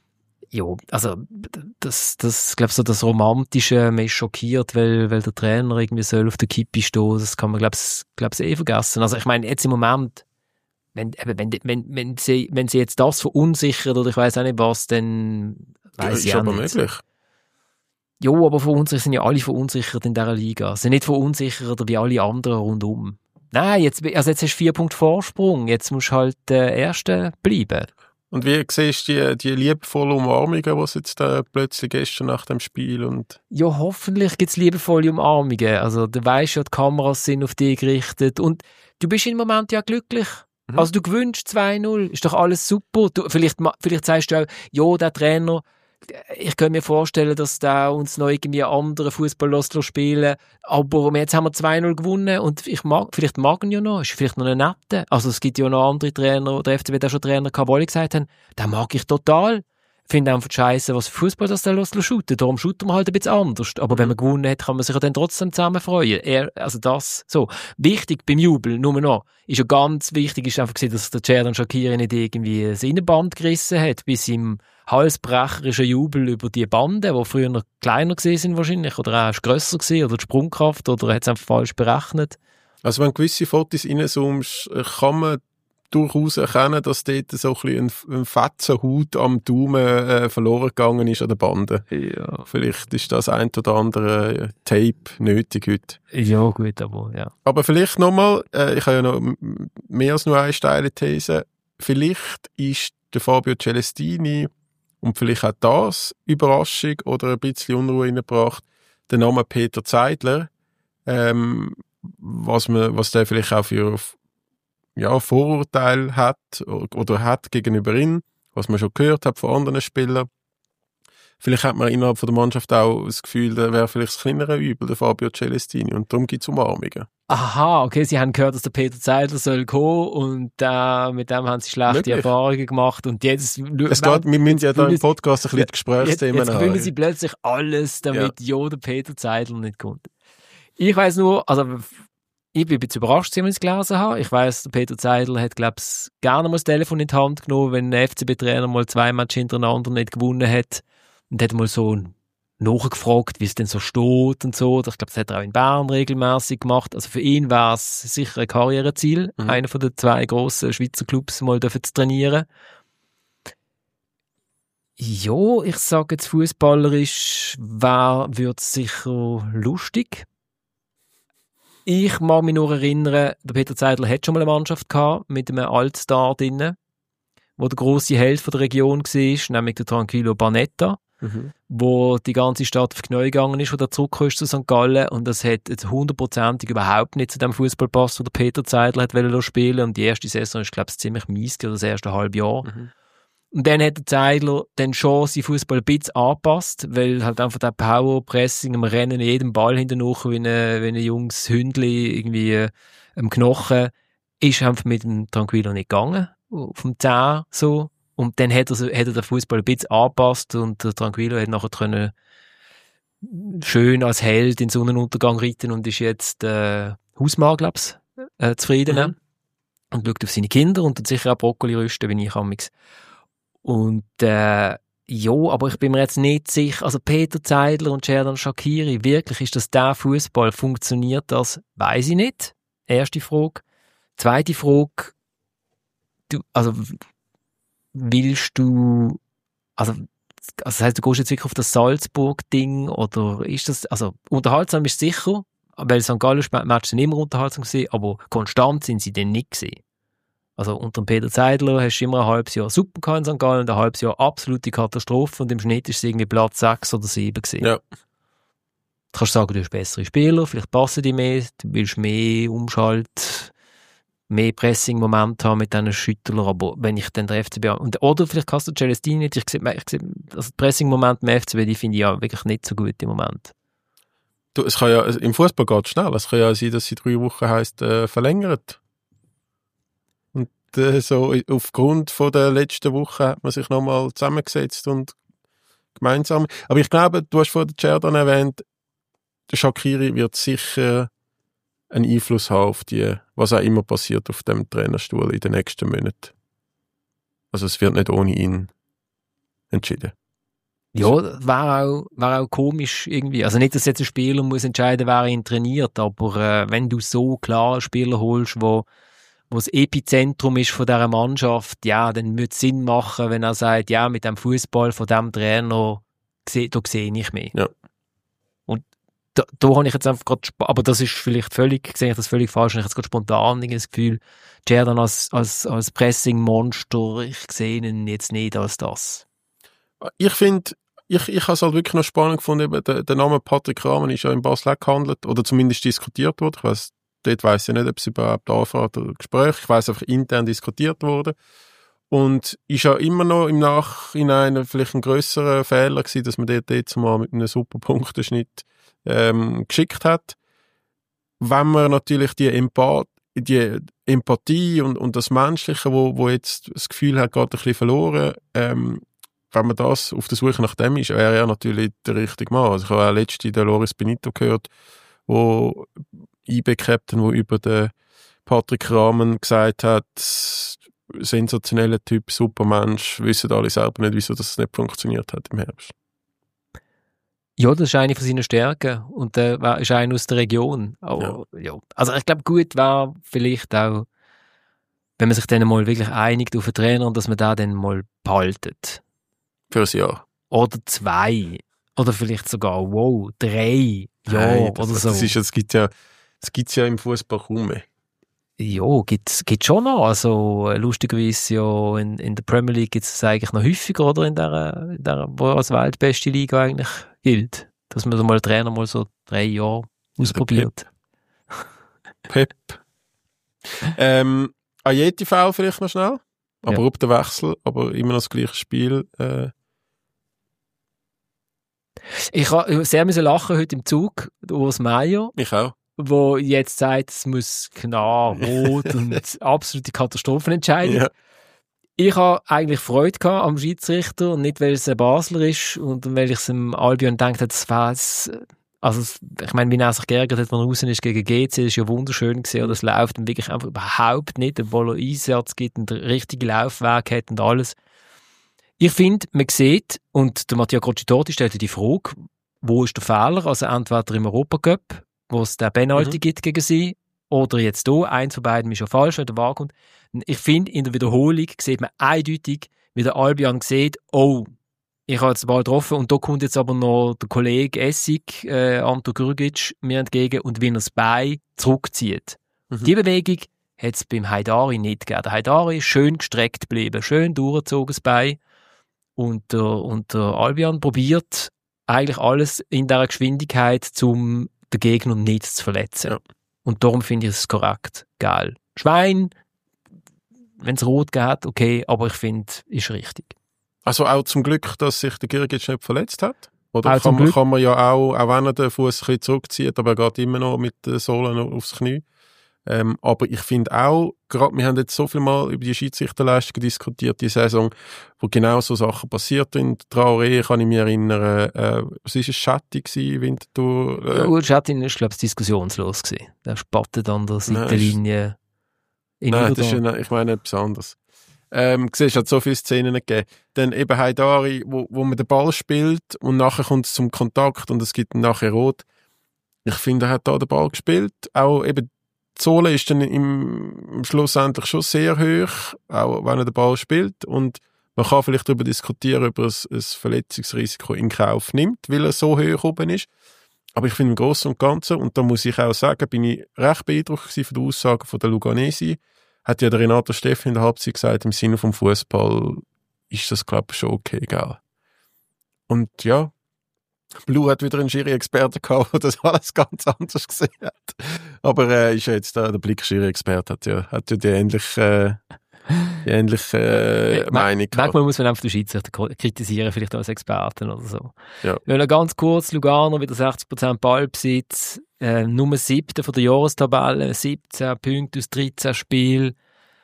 Ja, also das, das, glaube so das Romantische, man ist schockiert, weil, weil der Trainer irgendwie soll auf der Kippe stehen, das kann man, glaube ich, eh vergessen. Also ich meine, jetzt im Moment, wenn, wenn, wenn, wenn, sie, wenn sie jetzt das verunsichert oder ich weiß auch nicht was, dann weiss ich auch nicht. Ist aber möglich. Ja, aber verunsichert sind ja alle verunsichert in dieser Liga. Sie sind nicht verunsichert wie alle anderen rundum. Nein, jetzt, also jetzt hast du vier Punkte Vorsprung, jetzt musst du halt der Erste bleiben. Und wie siehst du die, die liebevollen Umarmungen, die es jetzt äh, plötzlich gestern nach dem Spiel und ja, hoffentlich gibt es liebevolle Umarmungen. Also du weisst ja, die Kameras sind auf dich gerichtet und du bist im Moment ja glücklich. Mhm. Also du gewünscht zwei null, ist doch alles super. Du, vielleicht, vielleicht sagst du auch, ja, der Trainer, ich kann mir vorstellen, dass der uns noch irgendwie anderen Fußball spielen, aber jetzt haben wir zwei null gewonnen und ich mag, vielleicht mag ihn ja noch, ist vielleicht noch ein netter. Also es gibt ja noch andere Trainer, der F C B hat auch schon Trainer gehabt, die alle gesagt haben, den mag ich total. Ich finde einfach scheiße, was für Fußball das der lässt shooten. Darum shooten wir halt ein bisschen anders. Aber mhm. wenn man gewonnen hat, kann man sich ja dann trotzdem zusammen freuen. Er, also das, so. Wichtig beim Jubel, nur noch, ist ja ganz wichtig, ist einfach gewesen, dass der Xherdan Shaqiri nicht irgendwie das Innenband gerissen hat, bis im halsbrecherischen Jubel über die Bande, die früher noch kleiner gewesen sind wahrscheinlich, oder auch grösser gewesen, oder die Sprungkraft, oder hat es einfach falsch berechnet. Also wenn gewisse Fotos reinzoomst, kann man durchaus erkennen, dass dort so ein bisschen ein, ein fetzen Haut am Daumen äh, verloren gegangen ist an der Bande. Ja. Vielleicht ist das ein oder andere Tape nötig heute. Ja, gut, aber ja. Aber vielleicht nochmal, äh, ich habe ja noch mehr als nur eine steile These, vielleicht ist der Fabio Celestini und vielleicht auch das Überraschung oder ein bisschen Unruhe reingebracht, der Name Peter Zeidler, ähm, was man, was der vielleicht auch für ja, Vorurteil hat oder hat gegenüber ihm, was man schon gehört hat von anderen Spielern. Vielleicht hat man innerhalb von der Mannschaft auch das Gefühl, der wäre vielleicht das kleinere Übel, der Fabio Celestini, und darum gibt es Umarmungen. Aha, okay, Sie haben gehört, dass der Peter Zeidler soll kommen und äh, mit dem haben Sie schlechte Möglich. Erfahrungen gemacht und jetzt... Es geht, wir müssen ja da im Podcast ein bisschen Gesprächsthemen haben. Jetzt gewinnen Sie plötzlich alles, damit ja, ja der Peter Zeidler nicht kommt. Ich weiss nur, also... Ich bin ein bisschen überrascht, als ich es gelesen habe. Ich weiss, der Peter Zeidler hat, glaube ich, gerne mal das Telefon in die Hand genommen, wenn ein F C B-Trainer mal zwei Matches hintereinander nicht gewonnen hat. Und hat mal so nachgefragt, wie es denn so steht und so. Ich glaube, das hat er auch in Bern regelmäßig gemacht. Also für ihn war es sicher ein Karriereziel, mhm. einer von den zwei grossen Schweizer Clubs mal zu trainieren. Ja, ich sage jetzt fußballerisch, würde es sicher lustig. Ich mag mich nur erinnern, der Peter Zeidler hat schon mal eine Mannschaft gehabt, mit einem Altstar drinnen, wo der grosse Held von der Region war, nämlich der Tranquillo Barnetta. mhm. wo die ganze Stadt auf die Knie gegangen ist, wo der zurückgekommen ist zu Sankt Gallen, und das hat jetzt hundertprozentig überhaupt nicht zu dem Fußball gepasst, wo der Peter Zeidler hat wollen spielen, und die erste Saison ist, glaube ich, ziemlich mies, oder das erste halbe Jahr. Mhm. Und dann hat der Zeidler dann schon seinen Fußball ein bisschen angepasst, weil halt einfach der Power-Pressing, am Rennen jedem Ball hinterher wie ein, wie ein junges Hündli irgendwie äh, am Knochen, ist einfach mit dem Tranquillo nicht gegangen, auf dem zehn so. Und dann hat er, hat er den Fußball ein bisschen angepasst, und der Tranquillo hat nachher können schön als Held in den Sonnenuntergang reiten und ist jetzt äh, Hausmann, glaube ich, äh, zufrieden. Mhm. Und schaut auf seine Kinder und hat sicher auch Brokkoli rüsten, wie ich amix. Und äh, ja, aber ich bin mir jetzt nicht sicher, also Peter Zeidler und Xherdan Shaqiri, wirklich, ist das der Fußball, funktioniert das? Weiss ich nicht. Erste Frage. Zweite Frage, du, also willst du, also, also das heisst, du gehst jetzt wirklich auf das Salzburg-Ding, oder ist das, also unterhaltsam ist sicher, weil Sankt Gallen-Match sind immer unterhaltsam gewesen, aber konstant sind sie denn nicht gewesen. Also unter dem Peter Zeidler hast du immer ein halbes Jahr super gehabt in Sankt Gallen und ein halbes Jahr absolute Katastrophe, und im Schnitt ist es irgendwie Platz sechs oder sieben gewesen. Ja. Du kannst sagen, du hast bessere Spieler, vielleicht passen die mehr, du willst mehr Umschalt, mehr Pressing-Moment haben mit diesen Schüttlern, aber wenn ich dann der F C B und, oder vielleicht kannst du Celestini nicht, ich sehe, ich sehe also Pressing-Moment im F C B, die finde ich ja wirklich nicht so gut im Moment. Du, es kann ja, im Fußball geht es schnell, es kann ja sein, dass sie drei Wochen heisst, äh, verlängert. Und äh, so aufgrund von der letzten Woche hat man sich nochmal zusammengesetzt und gemeinsam, aber ich glaube, du hast vorhin den Xherdan erwähnt, der Shaqiri wird sicher einen Einfluss haben auf die, was auch immer passiert auf dem Trainerstuhl in den nächsten Monaten. Also es wird nicht ohne ihn entschieden. Ja, wäre auch, wär auch komisch irgendwie. Also nicht, dass jetzt ein Spieler muss entscheiden, wer ihn trainiert, aber äh, wenn du so klar einen Spieler holst, wo, wo das Epizentrum ist von dieser Mannschaft, ja, dann würde es Sinn machen, wenn er sagt, ja, mit dem Fußball von diesem Trainer, da sehe ich mehr. Ja. Da, da habe ich jetzt einfach gerade, aber das ist vielleicht völlig, sehe ich das völlig falsch, ich habe jetzt gerade spontan das Gefühl, Xherdan als, als, als Pressing-Monster, ich sehe ihn jetzt nicht als das. Ich finde, ich, ich habe es halt wirklich noch spannend gefunden, eben der, der Name Patrick Rahmen ist ja in Basel gehandelt, oder zumindest diskutiert worden, ich weiss, dort weiss ich nicht, ob es überhaupt Anfrage oder Gespräch, ich weiss einfach intern diskutiert wurde. Und ist ja immer noch im Nachhinein vielleicht ein grösserer Fehler gewesen, dass man dort jetzt mal mit einem super Punktenschnitt ähm, geschickt hat. Wenn man natürlich die, Empath- die Empathie und, und das Menschliche, wo, wo jetzt das Gefühl hat, geht ein bisschen verloren, ähm, wenn man das auf der Suche nach dem ist, wäre er natürlich der richtige Mann. Also ich habe auch letztens den Loris Benito gehört, wo I B-Captain, wo über den Patrick Rahmen gesagt hat, sensationeller Typ, super Mensch, wissen alle selber nicht, wieso das nicht funktioniert hat im Herbst. Ja, das ist eine von seinen Stärken und der äh, ist einer aus der Region. Aber, ja. Ja. Also ich glaube, gut wäre vielleicht auch, wenn man sich dann mal wirklich einigt auf den Trainer und dass man da dann mal behaltet. Für ein Jahr. Oder zwei. Oder vielleicht sogar, wow, drei Jahre hey, das, oder so. Das, ist, das gibt ja, das gibt's ja im Fußball kaum mehr. Ja, gibt's, gibt's schon noch. Also, lustigerweise ja, in, in der Premier League gibt es eigentlich noch häufiger, oder? In der, in der, wo als weltbeste Liga eigentlich gilt. Dass man so mal Trainer mal so drei Jahre ausprobiert. Pep. Pep. ähm, Ajeti-Foul vielleicht noch schnell. Aber ja. Ob der Wechsel, aber immer noch das gleiche Spiel. Äh. Ich habe sehr müssen lachen heute im Zug, Urs Meier. Ich auch. Wo jetzt sagt, es muss klar, rot und absolute Katastrophenentscheidung. Ja. Ich habe eigentlich Freude gehabt am Schiedsrichter, nicht weil es ein Basler ist und weil ich es im Albion gedacht habe, das war es, also ich meine, wie er sich geärgert hat, wenn er raus ist gegen G C, das ist ja wunderschön gewesen, und es läuft dann wirklich einfach überhaupt nicht, obwohl er Einsatz gibt und den richtigen Laufweg hat und alles. Ich finde, man sieht, und der Mattia Crocitoti stellte die Frage, wo ist der Fehler, also entweder im Europacup, wo es den Penalty mhm. gibt gegen sie, oder jetzt hier, eins von beiden ist ja falsch, wenn der Wahl kommt. Ich finde, in der Wiederholung sieht man eindeutig, wie der Albion sieht, oh, ich habe jetzt den Ball getroffen, und da kommt jetzt aber noch der Kollege Essig, äh, Anto Grgic, mir entgegen, und wie er das Bein zurückzieht. Mhm. Die Bewegung hat es beim Haidari nicht gegeben. Der Haidari ist schön gestreckt geblieben, schön durchgezogen das Bein, und der, und der Albion probiert eigentlich alles in dieser Geschwindigkeit, um den Gegner nicht zu verletzen. Ja. Und darum finde ich es korrekt. Geil. Schwein, wenn es rot geht, okay, aber ich finde, ist richtig. Also auch zum Glück, dass sich der Girgic nicht verletzt hat? Oder kann man, kann man ja auch, auch wenn er den Fuß ein bisschen zurückzieht, aber er geht immer noch mit den Sohlen aufs Knie. Ähm, aber ich finde auch, gerade, wir haben jetzt so viel mal über die Schiedsrichterleistungen diskutiert, die Saison, wo genau so Sachen passiert sind. Traoré kann ich mich erinnern, äh, was war es, Schatti gewesen, Winterthur? Äh, ja, Schatti war, glaube ich, diskussionslos gewesen. Der spattet an der Seitenlinie. Nein, nein das ist ja, ich meine etwas anderes. Ähm, du siehst, es hat so viele Szenen gegeben. Dann eben Haidari, wo, wo man den Ball spielt und nachher kommt es zum Kontakt und es gibt nachher Rot. Ich finde, er hat da den Ball gespielt. Auch eben die Sohle ist dann im schlussendlich schon sehr hoch, auch wenn er den Ball spielt. Und man kann vielleicht darüber diskutieren, ob er ein, ein Verletzungsrisiko in Kauf nimmt, weil er so hoch oben ist. Aber ich finde im Großen und Ganzen, und da muss ich auch sagen, bin ich recht beeindruckt von der Aussage von der Luganesi. Hat ja der Renato Steffen in der Halbzeit gesagt, im Sinne vom Fußball ist das, glaube ich, schon okay, gell? Und ja, Blue hat wieder einen Schiri-Experten gehabt, der das alles ganz anders gesehen hat. Aber äh, ist ja jetzt da, der Blick-Schiri-Experte hat ja, hat ja die ähnliche, äh, die ähnliche äh, Meinung gehabt. Manchmal muss man einfach den Schiedsrichter kritisieren, vielleicht als Experten oder so. Ja. Wenn wir ganz kurz, Lugano wieder sechzig Prozent Ballbesitz, äh, Nummer siebte von der Jahrestabelle, siebzehn Punkte aus dreizehn Spielen.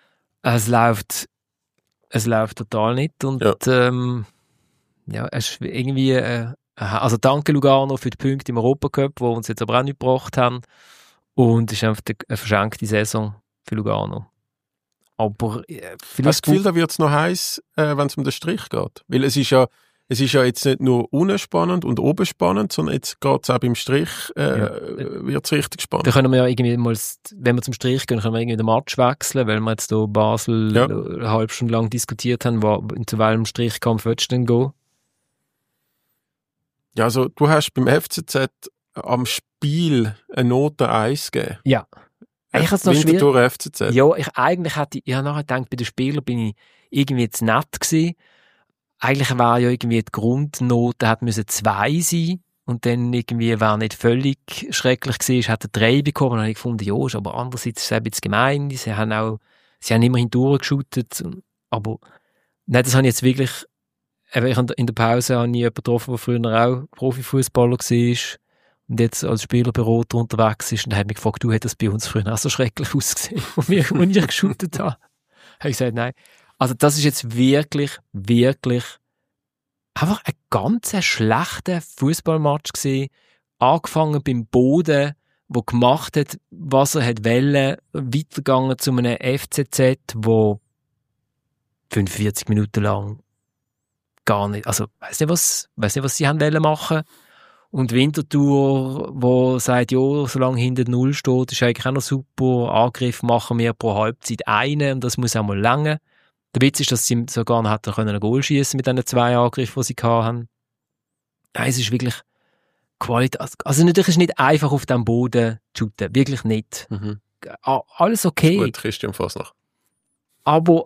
Es läuft, es läuft total nicht. Und ja, ähm, ja es ist irgendwie, äh, also danke Lugano für die Punkte im Europacup, die uns jetzt aber auch nicht gebracht haben. Und es ist einfach eine verschenkte Saison für Lugano. Aber äh, vielleicht das Gefühl, da wird es noch heiß, äh, wenn es um den Strich geht. Weil es ist ja, es ist ja jetzt nicht nur unten spannend und oben spannend, sondern jetzt geht es auch beim Strich, äh, ja, wird es richtig spannend. Da können wir ja irgendwie mal, wenn wir zum Strich gehen, können wir irgendwie den Match wechseln, weil wir jetzt hier Basel ja. eine halbe Stunde lang diskutiert haben, wo, zu welchem Strichkampf willst du denn gehen? Ja, also du hast beim F C Z am Spiel eine Note eins gegeben. Ja. Ich F- Winterthur F C Z. Ja, ich eigentlich hätte, ich habe nachher gedacht, bei den Spielern bin ich irgendwie jetzt nett gewesen. Eigentlich war ja irgendwie die Grundnote hat müssen zwei sein und dann irgendwie, wer nicht völlig schrecklich gewesen, hat er drei bekommen. Und dann habe ich gefunden, ja, ist aber andererseits ist es ein bisschen gemein. Sie haben auch, sie haben immerhin durchgeschootet. Aber, nein, das habe ich jetzt wirklich, ich in der Pause habe ich jemanden getroffen, der früher auch Profifußballer war und jetzt als Spielerberater unterwegs ist und hat mich gefragt, du hättest bei uns früher auch so schrecklich ausgesehen, wo wir, wo ich geshootet habe. Habe ich gesagt, nein. Also das ist jetzt wirklich, wirklich einfach ein ganz schlechter Fußballmatch gewesen. Angefangen beim Boden, wo gemacht hat, was er hat wollen, weitergegangen zu einem F C Z, wo fünfundvierzig Minuten lang gar nicht, also weiss nicht was, weiss nicht was sie haben wollen machen. Und Winterthur, wo sagt, ja, solange hinter Null steht, ist eigentlich auch noch super. Angriff machen wir pro Halbzeit einen und das muss auch mal lange. Der Witz ist, dass sie sogar noch hätten können ein Goal schießen mit diesen zwei Angriffen, die sie hatten. Nein, es ist wirklich Qualität. Also natürlich ist es nicht einfach auf dem Boden zu shooten. Wirklich nicht. Mhm. Alles okay. Gut, Christian Fasnach. Aber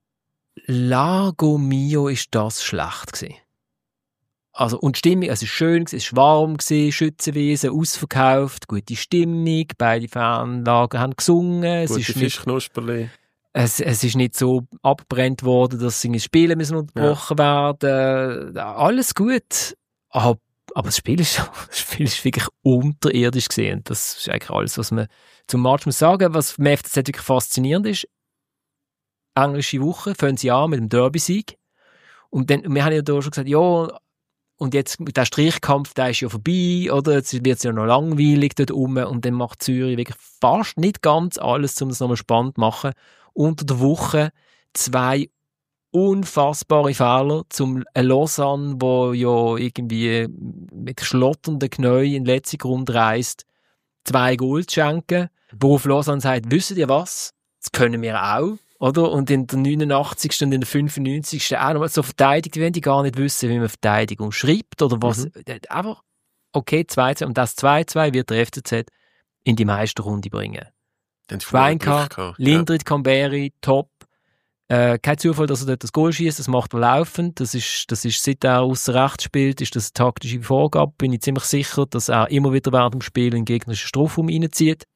Lago Mio ist das schlecht gewesen. Also, und Stimmung, es ist schön, es ist warm gewesen, Schützenwiese, ausverkauft, gute Stimmung, beide Fanlager haben gesungen. Gute es ist Fischknusperli. Es, es ist nicht so abbrennt worden, dass sie Spiele müssen unterbrochen ja. werden. Alles gut. Aber, aber das Spiel ist, das Spiel ist wirklich unterirdisch gesehen. Das ist eigentlich alles, was man zum Match muss sagen. Was für mich F C Z wirklich faszinierend ist. Englische Woche, fangen sie an mit dem Derby-Sieg. Und dann, wir haben ja da schon gesagt, ja, und jetzt, der Strichkampf, der ist ja vorbei, oder? Jetzt wird es ja noch langweilig dort rum. Und dann macht Zürich wirklich fast nicht ganz alles, um das nochmal spannend zu machen. Unter der Woche zwei unfassbare Fehler zum Lausanne, wo ja irgendwie mit schlotternden Knien in den letzten Grund reist, zwei Goals schenken, worauf Lausanne sagt, wisst ihr was? Das können wir auch. Oder? Und in der neunundachtzigsten und in der fünfundneunzigsten auch nochmal so verteidigt, wenn die gar nicht wissen, wie man Verteidigung schreibt oder was. Mhm. Einfach, okay, zwei zwei. Und das zwei zwei wird der F C Z in die Meisterrunde bringen. Schweinka, Lindrit, ja. Kamberi, top. Äh, kein Zufall, dass er dort das Goal schießt, das macht er laufend. Das ist, das ist, seit er ausser Rechts spielt, ist das eine taktische Vorgabe. Bin ich ziemlich sicher, dass er immer wieder während dem Spiel in den gegnerischen Strafraum reinzieht.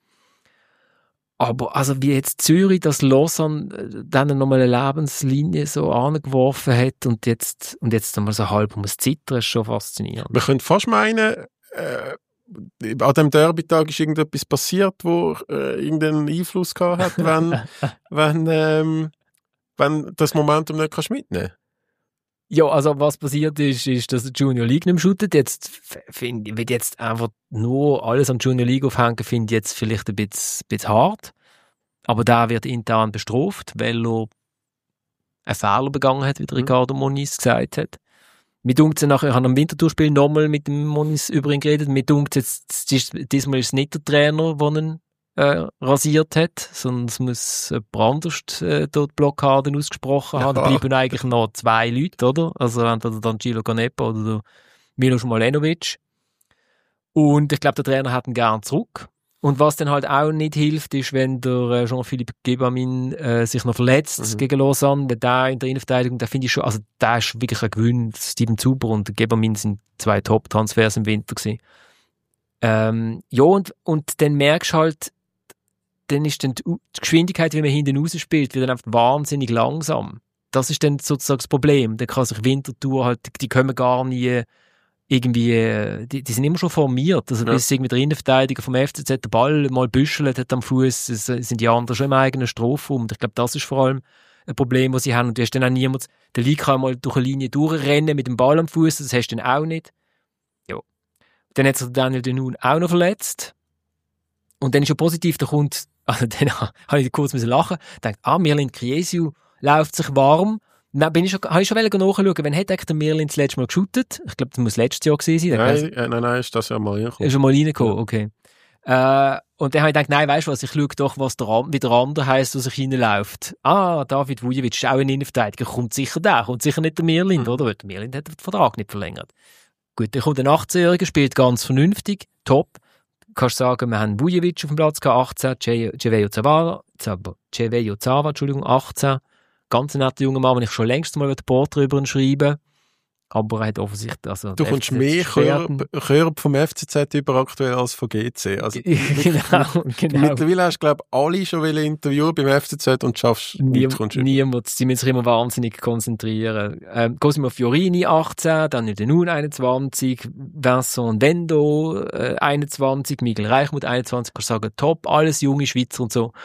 Aber also wie jetzt Zürich, dass Lausanne dann nochmal eine Lebenslinie so angeworfen hat und jetzt, und jetzt nochmal so halb um das Zittern, ist schon faszinierend. Man könnte fast meinen, äh, an dem Derby-Tag ist irgendetwas passiert, wo äh, irgendeinen Einfluss gehabt hat, wenn, wenn, ähm, wenn das Momentum nicht kannst mitnehmen. Ja, also was passiert ist, ist, dass der Junior League nicht mehr shootet. Jetzt finde ich, will jetzt einfach nur alles an Junior League aufhängen, finde ich jetzt vielleicht ein bisschen, bisschen hart. Aber der wird intern bestraft, weil er einen Fehler begangen hat, wie der Ricardo Moniz gesagt hat. Mir dunkt es nachher, ich habe am Winterthurspiel nochmal mit dem Moniz über ihn geredet. Mir dunkt es jetzt, diesmal ist es nicht der Trainer, der ihn äh, rasiert hat, sondern es muss jemand anders äh, dort Blockaden ausgesprochen haben. Ja. Da bleiben eigentlich noch zwei Leute, oder? Also entweder dann Gilo Canepa oder der Milos Malenovic. Und ich glaube, der Trainer hat ihn gern zurück. Und was dann halt auch nicht hilft, ist, wenn der Jean-Philippe Gebamin äh, sich noch verletzt mhm. gegen Lausanne, wenn der in der Innenverteidigung, da finde ich schon, also der ist wirklich ein Gewinn. Steven Zuber und der Gebamin sind zwei Top-Transfers im Winter gewesen. Ähm, ja, und, und dann merkst du halt, dann ist dann die Geschwindigkeit, wie man hinten raus spielt, wird dann einfach wahnsinnig langsam. Das ist dann sozusagen das Problem. Dann kann sich Winterthur halt, die kommen gar nie irgendwie, die, die sind immer schon formiert. Also ja. Bis irgendwie der Innenverteidiger vom F C Z den Ball mal büschelt hat am Fuß, sind die anderen schon im eigenen Strafraum. Und ich glaube, das ist vor allem ein Problem, das sie haben. Und du hast dann auch niemand, der Lee kann mal durch eine Linie durchrennen mit dem Ball am Fuß, das hast du dann auch nicht. Ja. Dann hat sich Daniel Denun auch noch verletzt. Und dann ist ja positiv, da kommt, also dann habe ich kurz lachen, dachte, ah, Mirlin Kriesiu läuft sich warm. Dann bin ich schon, habe ich schon nachschauen, wann hat eigentlich der Mirlin das letzte Mal geshootet? Ich glaube, das muss letztes Jahr gewesen sein. Nein, äh, nein, nein, ist das ja mal reingekommen. Ist schon mal reingekommen, okay. Äh, und dann habe ich gedacht, nein, weißt du was, ich schaue doch, was der, wie der andere heisst, der sich reinläuft. Ah, David Vujovic ist auch ein Innenverteidiger, kommt sicher der, kommt sicher nicht der Mirlin, mhm. oder? Weil der Mirlin hat den Vertrag nicht verlängert. Gut, dann kommt ein achtzehnjähriger, spielt ganz vernünftig, top. Du kannst sagen, wir haben Vujovic auf dem Platz gehabt, achtzehn, Cevejo Zava, Cevejo Zava, Entschuldigung, achtzehn. Ganz ein netter junger Mann, den ich schon längst mal den Porter über ihn schreibe. Aber er hat offensichtlich, also du kommst mehr Körper vom F C Z über aktuell als von G C. Also genau, genau. Mittlerweile hast du, glaube ich, alle schon interviewen beim F C Z und schaffst nichts. Niemand. Sie müssen sich immer wahnsinnig konzentrieren. Ähm, Cosimo Fiorini, achtzehn, Daniel Denun, einundzwanzig, Vincent Dendo, äh, einundzwanzig, Miguel Reichmuth, einundzwanzig. Kannst du sagen, top, alles junge Schweizer und so.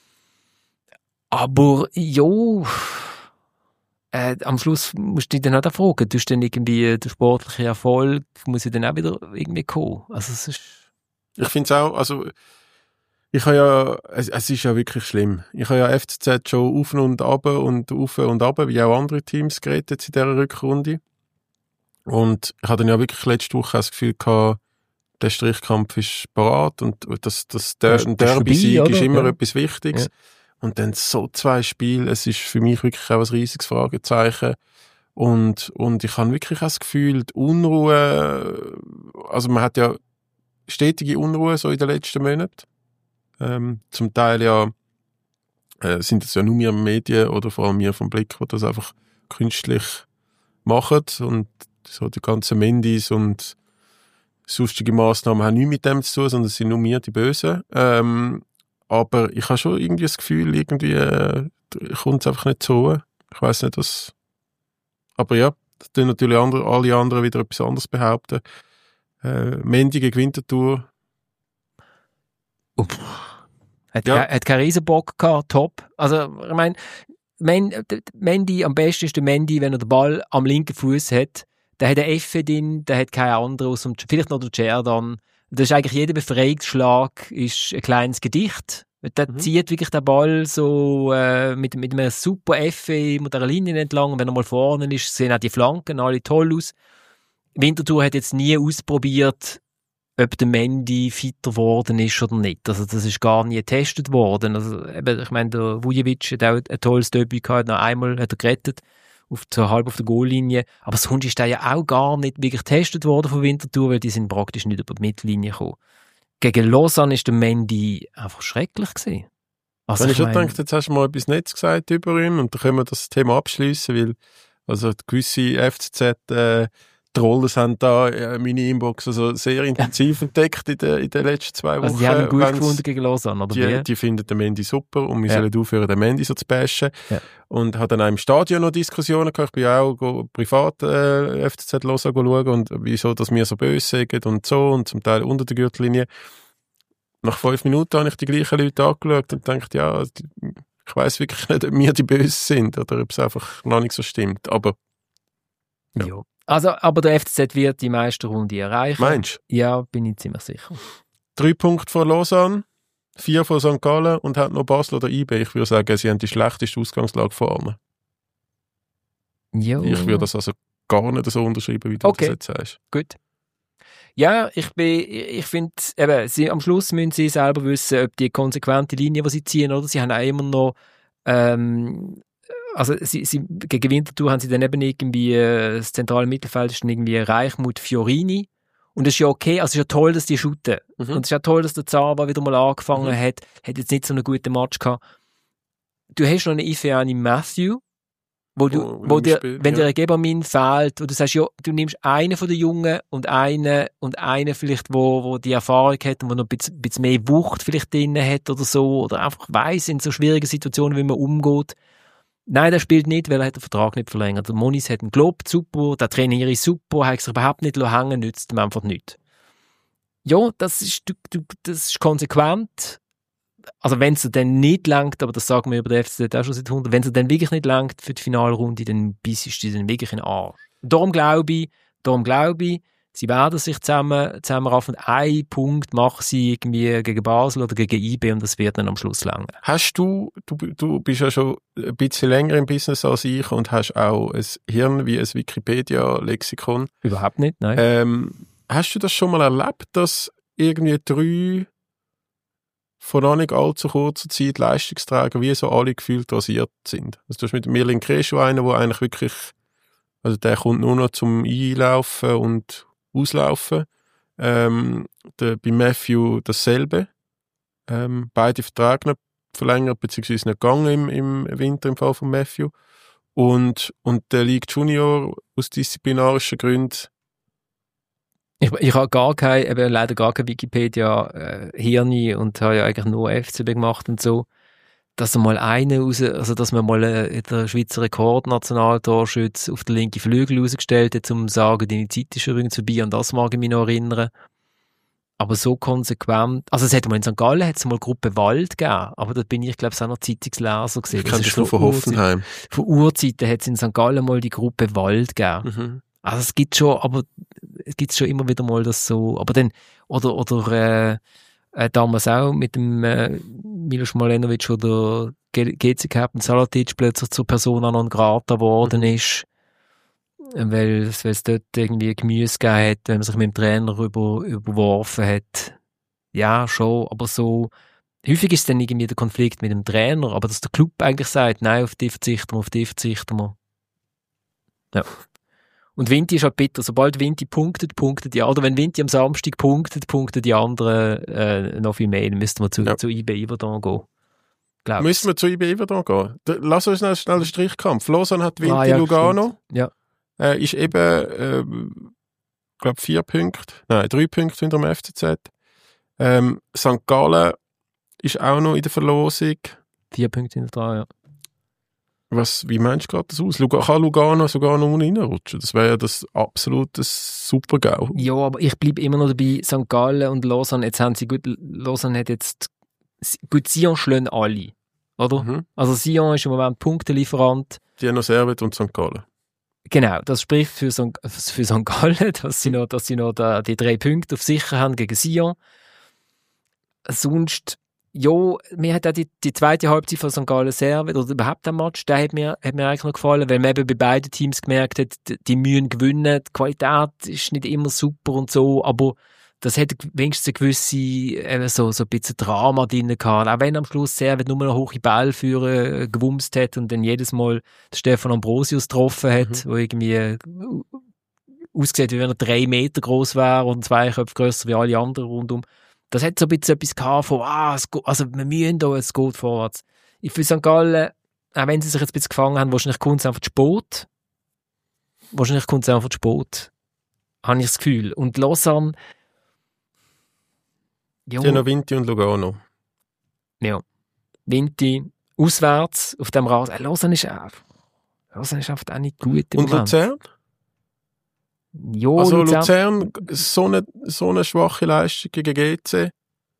Aber, jo, äh, am Schluss musst du dich dann auch fragen, du hast dann irgendwie der sportliche Erfolg, muss ja dann auch wieder irgendwie kommen. Also, es ist... Ich finde es auch, also, ich habe ja, es, es ist ja wirklich schlimm. Ich habe ja F C Z schon auf und ab und auf und ab, wie auch andere Teams geredet jetzt in dieser Rückrunde. Und ich hatte dann ja wirklich letzte Woche das Gefühl gehabt, der Strichkampf ist parat und das, das, der, ein Derby-Sieg ist immer ja. etwas Wichtiges. Ja. Und dann so zwei Spiele, es ist für mich wirklich auch ein riesiges Fragezeichen. Und, und ich habe wirklich auch das Gefühl, die Unruhe, also man hat ja stetige Unruhe so in den letzten Monaten. Ähm, zum Teil ja, äh, sind es ja nur wir Medien oder vor allem wir vom Blick, die das einfach künstlich machen. Und so die ganzen Mendis und sonstige Massnahmen haben nichts mit dem zu tun, sondern es sind nur wir die Bösen. Ähm, Aber ich habe schon irgendwie das Gefühl, irgendwie äh, kommt es einfach nicht so. Ich weiss nicht, was... Aber ja, das tun natürlich andere, alle anderen wieder etwas anderes behaupten. Äh, Mendy gegen Winterthur. Uff. Hat, ja. hat keinen Riesenbock gehabt, top. Also, ich meine, Mendy, am besten ist der Mendy, wenn er den Ball am linken Fuß hat. Der hat einen Effe drin, der hat keinen anderen, aus dem, vielleicht noch der Cerdan. Das ist eigentlich jeder Befreiungsschlag ist ein kleines Gedicht. Der mhm. zieht wirklich den Ball so äh, mit, mit einem super F mit einer Linie entlang. Und wenn er mal vorne ist, sehen auch die Flanken alle toll aus. Winterthur hat jetzt nie ausprobiert, ob der Mendy fitter geworden ist oder nicht. Also das ist gar nie getestet worden. Also, eben, ich meine, der Vujovic hat auch ein tolles Debüt gehabt. Noch einmal hat er gerettet. Auf der, halb auf der Goallinie. Aber sonst ist der ja auch gar nicht wirklich getestet worden von Winterthur, weil die sind praktisch nicht über die Mittellinie gekommen. Gegen Lausanne ist der Mendy einfach schrecklich gewesen. Also ich, ich schon gedacht, jetzt hast du mal etwas Nettes gesagt über ihn und dann können wir das Thema abschließen, weil also gewisse F C Z äh, Trolls haben da äh, meine Inbox also sehr intensiv entdeckt in den in den letzten zwei Wochen. Also die haben ihn gut gefunden gegen Lausanne, oder die, wie? Die finden den Mendy super und wir ja. sollen aufhören, den Mendy so zu bashen. Ja. Und hat dann auch im Stadion noch Diskussionen gehabt. Ich bin auch go, privat äh, F C Z Lausanne schauen und wieso, dass wir so böse sagen und so und zum Teil unter der Gürtellinie. Nach fünf Minuten habe ich die gleichen Leute angeschaut und gedacht, ja, ich weiss wirklich nicht, ob wir die Böse sind oder ob es einfach noch nicht so stimmt. Aber ja. Ja. Also, aber der F C Z wird die Meisterrunde erreichen. Meinst du? Ja, bin ich ziemlich sicher. Drei Punkte vor Lausanne, vier von Sankt Gallen und hat noch Basel oder I B. Ich würde sagen, sie haben die schlechteste Ausgangslage vorne. Jo. Ich würde das also gar nicht so unterschreiben, wie du okay. das jetzt sagst. Gut. Ja, ich bin, ich finde, eben, sie, am Schluss müssen sie selber wissen, ob die konsequente Linie, die sie ziehen, oder? Sie haben auch immer noch, ähm, also sie, sie, gegen Winterthur haben sie dann eben irgendwie, äh, das zentrale Mittelfeld ist dann irgendwie Reichmuth, Fiorini. Und das ist ja okay, also es ist ja toll, dass die shooten. Mhm. Und es ist ja toll, dass der Zaba wieder mal angefangen mhm. hat, hat jetzt nicht so einen guten Match gehabt. Du hast noch eine Ifeani Matthew, wo du, oh, wo dir, Spiel, wenn ja. dir ein Gebermin fehlt, wo du sagst, ja, du nimmst einen von den Jungen und einen, und einen vielleicht, wo, wo die Erfahrung hat und wo noch ein bisschen, ein bisschen mehr Wucht vielleicht drin hat oder so, oder einfach weiss in so schwierigen Situationen, wie man umgeht. Nein, der spielt nicht, weil er hat den Vertrag nicht verlängert. Der Moniz hat ihn gelobt, super, der Trainer ist super, hat sich überhaupt nicht hängen, nützt ihm einfach nichts. Ja, das ist, du, du, das ist konsequent. Also wenn es dann nicht langt, aber das sagen wir über den F C Z auch schon seit hundert, wenn es dann wirklich nicht langt für die Finalrunde, dann bist du dann wirklich in den Arsch. Darum glaube ich, darum glaube ich, sie werden sich zusammen, zusammenraffen. Ein Punkt machen sie irgendwie gegen Basel oder gegen I B und das wird dann am Schluss lang. Hast du, du, du bist ja schon ein bisschen länger im Business als ich und hast auch ein Hirn wie ein Wikipedia-Lexikon. Überhaupt nicht, nein. Ähm, hast du das schon mal erlebt, dass irgendwie drei vor noch nicht allzu kurzer Zeit Leistungsträger wie so alle gefühlt rasiert sind? Also du hast mit Mirlin Kreschu einen, der eigentlich wirklich, also der kommt nur noch zum Einlaufen und Auslaufen. Ähm, der, bei Matthew dasselbe. Ähm, beide Verträge nicht verlängert, beziehungsweise nicht gegangen im, im Winter im Fall von Matthew. Und, und der League Junior aus disziplinarischen Gründen. Ich, ich habe gar kein, eben leider gar kein Wikipedia-Hirni äh, und habe ja eigentlich nur F C B gemacht und so. Dass er mal einen raus, also dass man mal äh, der Schweizer Rekordnationaltorschütze auf den linken Flügel rausgestellt hat, um zu sagen, deine Zeit ist übrigens vorbei, an das mag ich mich noch erinnern. Aber so konsequent, also es hat mal in Sankt Gallen hat es mal Gruppe Wald gegeben, aber da bin ich, glaube ich, auch noch Zeitungsleser gewesen. Ich kenne das nur von Hoffenheim. Von Urzeiten hat es in Sankt Gallen mal die Gruppe Wald gegeben. Mhm. Also es gibt schon, aber es gibt schon immer wieder mal das so, aber dann, oder, oder, äh, äh damals auch mit dem, äh, Milos Malenovic oder G C Captain Salatic plötzlich zur Persona non grata geworden mhm. ist, weil es, weil es dort irgendwie Gemüse gegeben hat, wenn man sich mit dem Trainer über, überworfen hat. Ja, schon, aber so, häufig ist dann irgendwie der Konflikt mit dem Trainer, aber dass der Club eigentlich sagt, nein, auf die verzichten wir, auf die verzichten wir. Ja. Und Vinti ist halt bitter. Sobald Vinti punktet, punktet die anderen. Wenn Vinti am Samstag punktet, punkten die anderen äh, noch viel mehr. Dann müssten wir zu, ja. zu I B Yverdon gehen. Glaub's. Müssen wir zu I B Yverdon gehen? Lass uns schnell, schnell einen Strichkampf. Lausanne hat Vinti ah, ja, Lugano. Ja. Äh, ist eben, äh, ich glaube, vier Punkte. Nein, drei Punkte hinter dem F C Z. Ähm, Sankt Gallen ist auch noch in der Verlosung. Vier Punkte hinter dran, ja. Was, wie meinst du gerade das aus? Lug- kann Lugano sogar noch reinrutschen? Das wäre ja das absolute Super-GAU. Ja, aber ich bleibe immer noch dabei, Sankt Gallen und Lausanne, jetzt haben sie gut, Lausanne hat jetzt, gut, Sion schlagen alle, oder? Mhm. Also Sion ist im Moment Punktelieferant. Die haben noch Servet und Sankt Gallen. Genau, das spricht für Sankt für Sankt Gallen, dass sie noch, dass sie noch da, die drei Punkte auf sicher haben gegen Sion. Sonst, ja, mir hat auch die, die zweite Halbzeit von Sankt Gallen Servet, oder überhaupt der Match, der hat mir, hat mir eigentlich noch gefallen, weil man eben bei beiden Teams gemerkt hat, die, die müssen gewinnen, die Qualität ist nicht immer super und so, aber das hat wenigstens eine gewisse, eben so, so ein bisschen Drama drin gehabt. Auch wenn am Schluss Servet nur noch hohe Bälle für äh, gewumst hat und dann jedes Mal Stefan Ambrosius getroffen hat, mhm. wo irgendwie äh, aussieht, wie wenn er drei Meter groß wäre und zwei Köpfe grösser wie alle anderen rundum. Das hat so ein bisschen etwas gehabt von, ah, es geht, also wir müssen da, es geht vorwärts. Ich für Sankt Gallen, auch wenn sie sich jetzt ein bisschen gefangen haben, wahrscheinlich kommt es einfach zu spät. Wahrscheinlich kommt es einfach zu spät. Habe ich das Gefühl. Und Lausanne, ja. Die haben noch Vinti und Lugano. Ja. Vinti, auswärts, auf dem Rasen. Äh, Lausanne ist auch, Lausanne ist einfach auch nicht gut im Und Moment. Luzern? Ja, also Luzern, Luzern so, eine, so eine schwache Leistung gegen G C.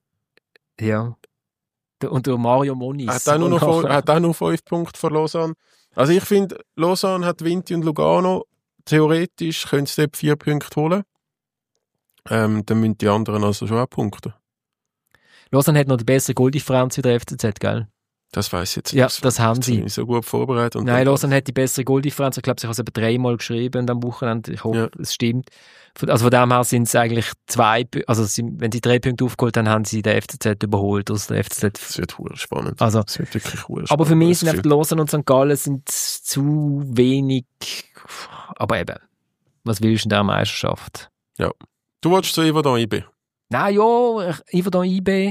Ja. Und der Mario Moniz. Hat auch nur noch, hat auch nur fünf Punkte von Lausanne. Also ich finde, Lausanne hat Vinti und Lugano. Theoretisch können sie dort vier Punkte holen. Ähm, dann müssen die anderen also schon auch punkten. Lausanne hat noch die bessere Goaldifferenz wie der F C Z, gell? Das weiss ich jetzt nicht. Ja, das haben sie. Nicht so gut vorbereitet. Und Nein, Lausanne hat die bessere Goaldifferenz. Ich glaube, sie haben es eben dreimal geschrieben am Wochenende. Ich hoffe, ja. Es stimmt. Also von dem her sind es eigentlich zwei, also sie, wenn sie drei Punkte aufgeholt haben, haben sie den F C Z überholt. Also der F C Z. Das wird verdammt spannend. Also, das wird wirklich spannend. Aber für mich sind einfach Lausanne und Sankt Gallen sind zu wenig. Aber eben, was willst du in dieser Meisterschaft? Ja. Du wolltest zu Yverdon I B? Nein, ja, Yverdon I B.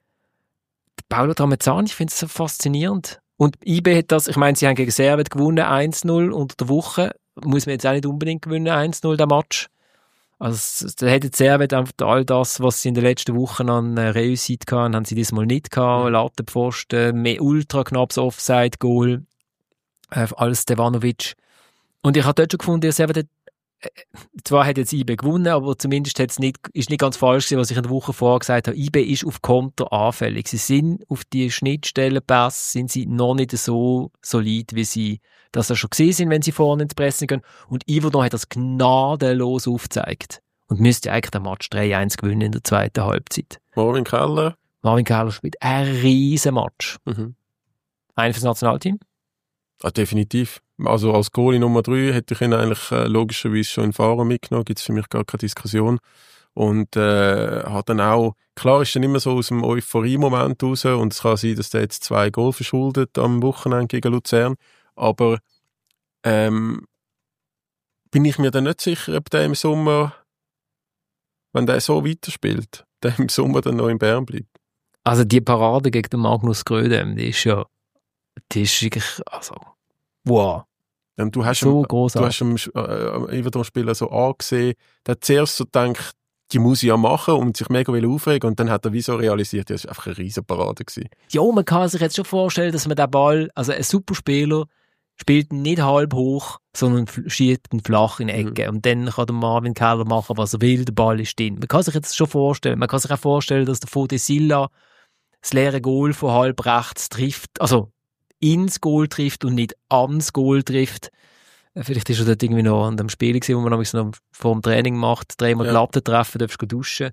Paolo Tramezzani, ich finde es so faszinierend. Und I B hat das, ich meine, sie haben gegen Servet gewonnen, eins null unter der Woche. Muss man jetzt auch nicht unbedingt gewinnen, eins null, der Match. Also, da hätte Servet einfach all das, was sie in den letzten Wochen an äh, Reussit hatten, haben sie diesmal nicht gehabt. Lattenpfosten, mehr ultra knappes Offside-Goal, äh, alles Stevanovic. Und ich habe dort schon gefunden, Servet hat, äh, zwar hat jetzt I B gewonnen, aber zumindest hat's nicht, ist nicht ganz falsch gewesen, was ich in der Woche vorher gesagt habe. I B ist auf Konter anfällig. Sie sind auf die Schnittstellenpässe, sind sie noch nicht so solid, wie sie das schon gesehen sind, wenn sie vorne ins Pressen gehen. Und Yverdon hat das gnadenlos aufgezeigt. Und müsste eigentlich den Match drei eins gewinnen in der zweiten Halbzeit. Marvin Keller? Marvin Keller spielt ein riesen Match. Mhm. Einer fürs Nationalteam? Ah, definitiv. Also als Goalie Nummer drei hätte ich ihn eigentlich äh, logischerweise schon in Fahrer mitgenommen. Gibt es für mich gar keine Diskussion. Und äh, hat dann auch, klar ist dann immer so aus dem Euphorie-Moment raus und es kann sein, dass der jetzt zwei Goal verschuldet am Wochenende gegen Luzern. Aber ähm, bin ich mir dann nicht sicher, ob der im Sommer, wenn der so weiterspielt, der im Sommer dann noch in Bern bleibt. Also die Parade gegen den Magnus Grödem, die ist ja, die ist wirklich, also, wow. Ähm, du hast so ihm, großartig. Du hast am äh, Yverdon-Spieler so angesehen, der hat zuerst so gedacht, die muss ich ja machen und sich mega aufregen und dann hat er wie so realisiert, ja, das war einfach eine riesen Parade gewesen. Ja, man kann sich jetzt schon vorstellen, dass man den Ball, also ein Superspieler, spielt ihn nicht halb hoch, sondern schießt ihn flach in die Ecke. Mhm. Und dann kann der Marvin Keller machen, was er will, der Ball ist drin. Man kann sich jetzt schon vorstellen, man kann sich auch vorstellen, dass der Fode Silla das leere Goal von halb rechts trifft, also ins Goal trifft und nicht ans Goal trifft. Vielleicht ist er dort irgendwie noch an dem Spiel gewesen, wo man noch vor dem Training macht, dreimal ja. die Latte treffen, darfst du duschen.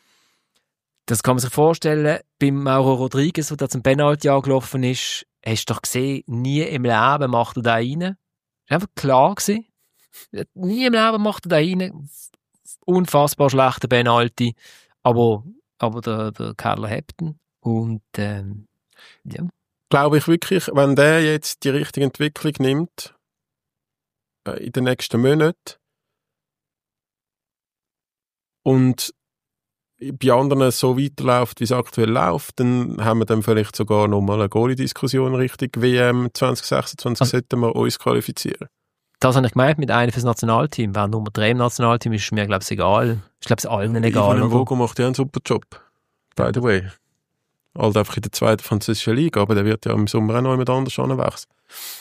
Das kann man sich vorstellen. Beim Mauro Rodriguez, der da zum Penalty angelaufen ist, hast du doch gesehen, nie im Leben macht er da rein. Das war einfach klar gewesen. Nie im Leben macht er da rein. Unfassbar schlechter Penalty. Aber, aber der, der Keller hat ihn. Und, ähm, ja. Glaube ich wirklich, wenn der jetzt die richtige Entwicklung nimmt, äh, in den nächsten Monaten, und bei anderen so weiterläuft, wie es aktuell läuft, dann haben wir dann vielleicht sogar nochmal eine Goalie-Diskussion Richtung W M zwanzig sechsundzwanzig, also, sollten wir uns qualifizieren. Das habe ich gemeint mit einem fürs Nationalteam. Wer Nummer drei im Nationalteam ist, mir, glaube ich, egal. Ich glaube, es ist allen egal. Ivan Vogo macht ja einen super Job. By the way. Halt einfach in der zweiten französischen Liga, aber der wird ja im Sommer auch noch jemand anders anwechseln.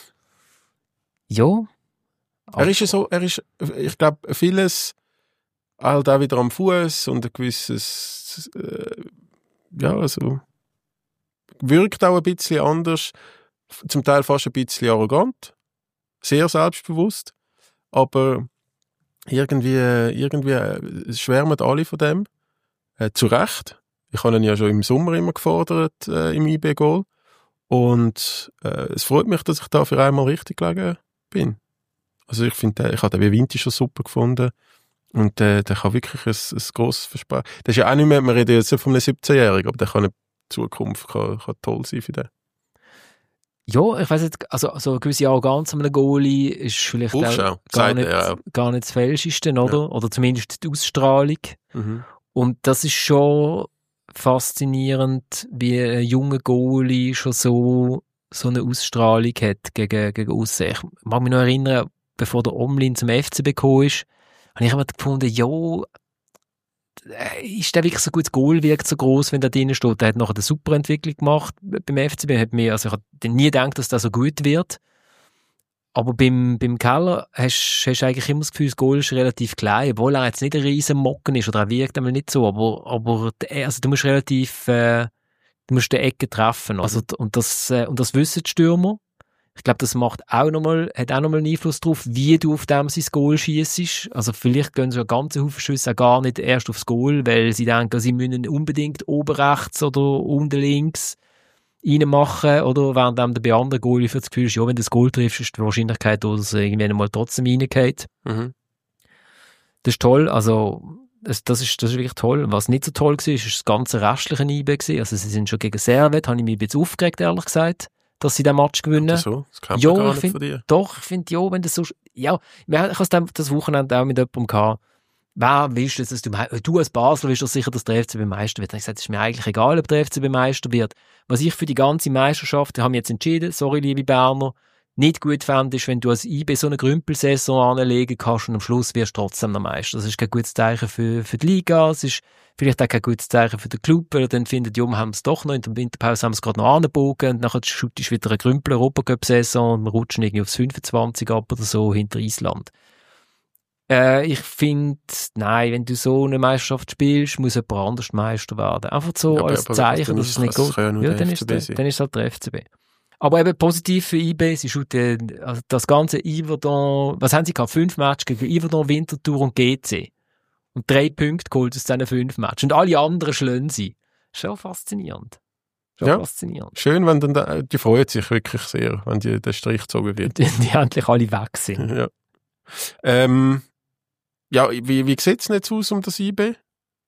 Ja. Er ist ja so, er ist, ich glaube, vieles halt auch wieder am Fuß und ein gewisses, äh, ja, also, wirkt auch ein bisschen anders, zum Teil fast ein bisschen arrogant, sehr selbstbewusst, aber irgendwie, irgendwie schwärmen alle von dem, äh, zu Recht. Ich habe ihn ja schon im Sommer immer gefordert, äh, im I B-Goal. Und äh, es freut mich, dass ich da für einmal richtig gelegen bin. Also ich finde, ich habe den Vinti schon super gefunden. Und äh, der kann wirklich ein, ein grosses Versprechen. Das ist ja auch nicht mehr, wir reden jetzt nicht von einem siebzehnjährigen, aber der kann in Zukunft kann, kann toll sein für den. Ja, ich weiss nicht, also, also eine gewisse Arroganz an einem Goalie ist vielleicht Aufschau. auch gar nicht, ja. gar nicht das Falscheste, oder? Ja. Oder zumindest die Ausstrahlung. Mhm. Und das ist schon faszinierend, wie ein junger Goalie schon so, so eine Ausstrahlung hat gegen, gegen aussen. Ich mag mich noch erinnern, bevor der Omlin zum F C B gekommen ist, habe ich immer gefunden, ja, ist der wirklich so gut, das Goal wirkt so gross, wenn der drinnen steht. Der hat nachher eine super Entwicklung gemacht beim F C B. Hat mir, also ich habe nie gedacht, dass der so gut wird. Aber beim, beim Keller hast du eigentlich immer das Gefühl, das Goal ist relativ klein, obwohl er jetzt nicht ein riesen Mocken ist, oder er wirkt einmal nicht so, aber, aber also du musst relativ, äh, du musst die Ecke treffen. Also, und das, äh, und das wissen die Stürmer. Ich glaube, das macht auch noch mal, hat auch nochmal einen Einfluss darauf, wie du auf dem sein Goal schiessest. Also vielleicht gehen sie ja ganze Haufen Schüsse auch gar nicht erst aufs Goal, weil sie denken, sie müssen unbedingt oben rechts oder unten links reinmachen, oder während dem der bei anderen Goalie für das Gefühl ist, ja, wenn du das Goal triffst, ist die Wahrscheinlichkeit, dass es irgendwann mal trotzdem reingeht. Mhm. Das ist toll, also das, das, ist, das ist wirklich toll. Was nicht so toll war, ist das ganze restliche I B gewesen. Also sie sind schon gegen Servet, habe ich mich ein bisschen aufgeregt, ehrlich gesagt, dass sie den Match gewinnen. Oder so, das kennt man gar nicht von dir. Doch, ich finde, ja, wenn das so, ja, ich habe das Wochenende auch mit jemandem gehabt, wer willst du, dass du, du als Basler willst doch sicher, dass der F C B Meister wird. Ich habe gesagt, es ist mir eigentlich egal, ob der F C B Meister wird. Was ich für die ganze Meisterschaft, wir haben jetzt entschieden, sorry, liebe Berner, nicht gut fände, ist, wenn du als I B so eine Grümpelsaison anlegen kannst und am Schluss wirst du trotzdem der Meister. Das ist kein gutes Zeichen für, für die Liga, es ist vielleicht auch kein gutes Zeichen für den Club, weil er dann findet, ja, wir haben es doch noch, in der Winterpause haben wir es gerade noch angebogen und nachher schüttest du wieder eine Grümpel-Europacup-Saison und wir rutschen irgendwie aufs fünfundzwanzig ab oder so hinter Island. Äh, ich finde, nein, wenn du so eine Meisterschaft spielst, muss jemand anders Meister werden. Einfach so ja, als aber, Zeichen, aber dass es nicht gut ist. Ja, dann ist, der, dann ist halt der F C B. Aber eben positiv für I B, sie shooten, also das ganze Yverdon, was haben sie gehabt? Fünf Matches gegen Yverdon, Winterthur und G C. Und drei Punkte geholt aus diesen fünf Matches. Und alle anderen schlagen sie. Schon faszinierend. Schon ja, faszinierend. Schön, wenn dann, da, die freuen sich wirklich sehr, wenn die, der Strich gezogen wird. Die, die endlich alle weg sind. Ja. Ähm, ja, wie, wie sieht es jetzt aus um das I B?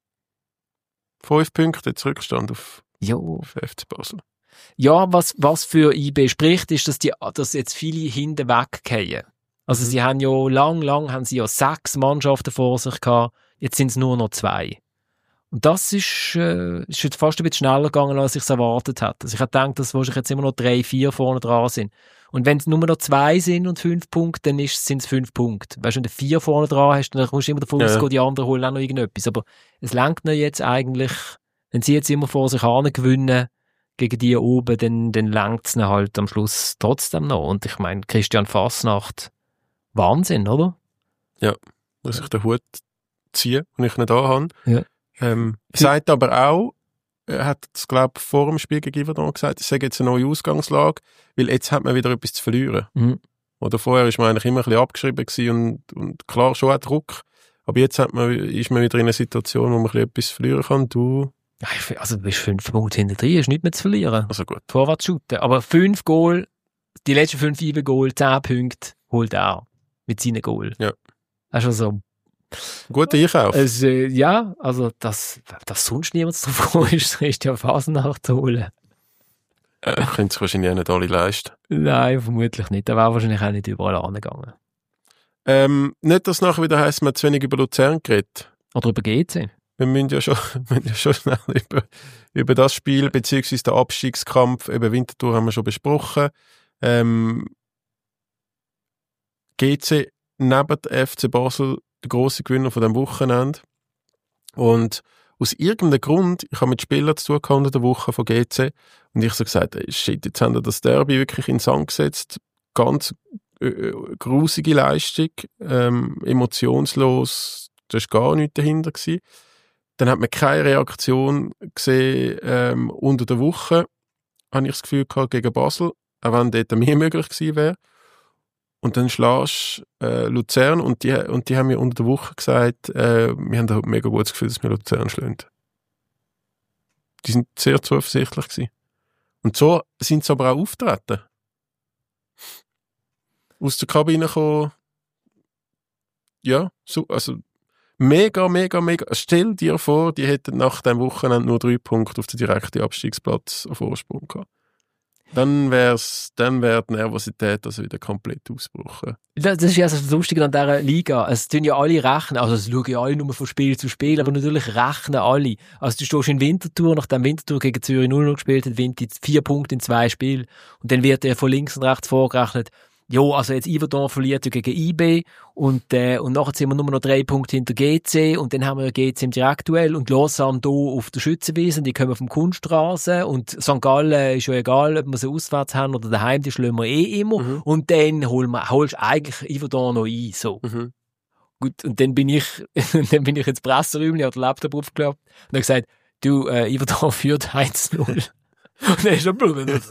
Fünf Punkte jetzt Rückstand auf, auf F C Basel. Ja, was, was für I B spricht, ist, dass die, dass jetzt viele hinten weggehen. Also, mhm. sie haben ja lang, lang, haben sie ja sechs Mannschaften vor sich gehabt. Jetzt sind es nur noch zwei. Und das ist, äh, ist jetzt fast ein bisschen schneller gegangen, als ich es erwartet hätte. Also ich hätte gedacht, dass wahrscheinlich jetzt immer noch drei, vier vorne dran sind. Und wenn es nur noch zwei sind und fünf Punkte, dann sind es fünf Punkte. Weißt du, wenn du vier vorne dran hast, dann musst du immer davon ja. ausgehen, die anderen holen auch noch irgendetwas. Aber es lenkt noch jetzt eigentlich, wenn sie jetzt immer vor sich an gewinnen, gegen die oben, dann, dann lenkt es halt am Schluss trotzdem noch. Und ich meine, Christian Fasnacht, Wahnsinn, oder? Ja, muss ich den Hut ziehen, den ich nicht da habe. Ja. Ähm, sagt aber auch, er hat es, glaube ich, vor dem Spiel gegen Yverdon gesagt, es sei jetzt eine neue Ausgangslage, weil jetzt hat man wieder etwas zu verlieren. Mhm. Oder vorher war man eigentlich immer ein bisschen abgeschrieben gewesen und, und klar, schon ein Druck, aber jetzt hat man, ist man wieder in einer Situation, wo man ein bisschen etwas verlieren kann. Du... Ja, also du bist fünf Punkte hinter drin, ist nicht mehr zu verlieren. Also gut. Vorwärts shooten. Aber fünf Goal, die letzten fünf I B-Goal, zehn Punkte, holt er mit seinen Goal. Ja. Also so... Guter Einkauf. Also, ja, also, dass, dass sonst niemand drauf gekommen ist, Christian Fasnacht zu holen. Äh, können sich wahrscheinlich auch nicht alle leisten. Nein, vermutlich nicht. Da wäre wahrscheinlich auch nicht überall angegangen. Ähm, nicht, dass es nachher wieder heisst, man hat zu wenig über Luzern geredet. Oder über G C. Wir müssen ja schon, wir müssen ja schon schnell über, über das Spiel, beziehungsweise den Abstiegskampf, eben Winterthur haben wir schon besprochen. Ähm, G C neben F C Basel der grosse Gewinner von diesem Wochenende. Und aus irgendeinem Grund, ich habe mit Spielern zu tun unter der Woche von G C und ich so gesagt, ey, shit, jetzt haben wir das Derby wirklich in den Sand gesetzt. Ganz äh, grusige Leistung, ähm, emotionslos, da war gar nichts dahinter gewesen. Dann hat man keine Reaktion gesehen ähm, unter der Woche, habe ich das Gefühl gehabt, gegen Basel, auch wenn dort mehr möglich gewesen wäre. Und dann schlägst du äh, Luzern und die, und die haben mir unter der Woche gesagt, äh, wir haben da ein mega gutes Gefühl, dass wir Luzern schlagen. Die sind sehr zuversichtlich gewesen. Und so sind sie aber auch auftreten. Aus der Kabine kommen, ja, so, also mega, mega, mega. Stell dir vor, die hätten nach dem Wochenende nur drei Punkte auf den direkten Abstiegsplatz auf Vorsprung gehabt. Dann wär's, dann wäre die Nervosität also wieder komplett ausgebrochen. Das, das ist ja das Lustige an dieser Liga. Es tun ja alle rechnen, also es schauen ja alle nur von Spiel zu Spiel, aber natürlich rechnen alle. Also du stehst in Winterthur, nachdem Winterthur gegen Zürich null null gespielt hat, gewinnt jetzt vier Punkte in zwei Spielen. Und dann wird er von links und rechts vorgerechnet, jo, also jetzt Yverdon verliert ja gegen I B und, äh, und nachher sind wir nur noch drei Punkte hinter G C und dann haben wir ja G C im Direktduell und Lausanne hier auf der Schützenwiese, die kommen vom Kunstrasen und Sankt Gallen ist ja egal, ob wir sie auswärts haben oder daheim, die schlagen wir eh immer mhm. und dann holen wir, holst du eigentlich Yverdon noch ein, so. Mhm. Gut, und dann bin ich, dann bin ich ins Presseräumchen, habe den Laptop aufgeklappt und habe gesagt, du, äh, Yverdon führt eins null. Und dann ist er blöd.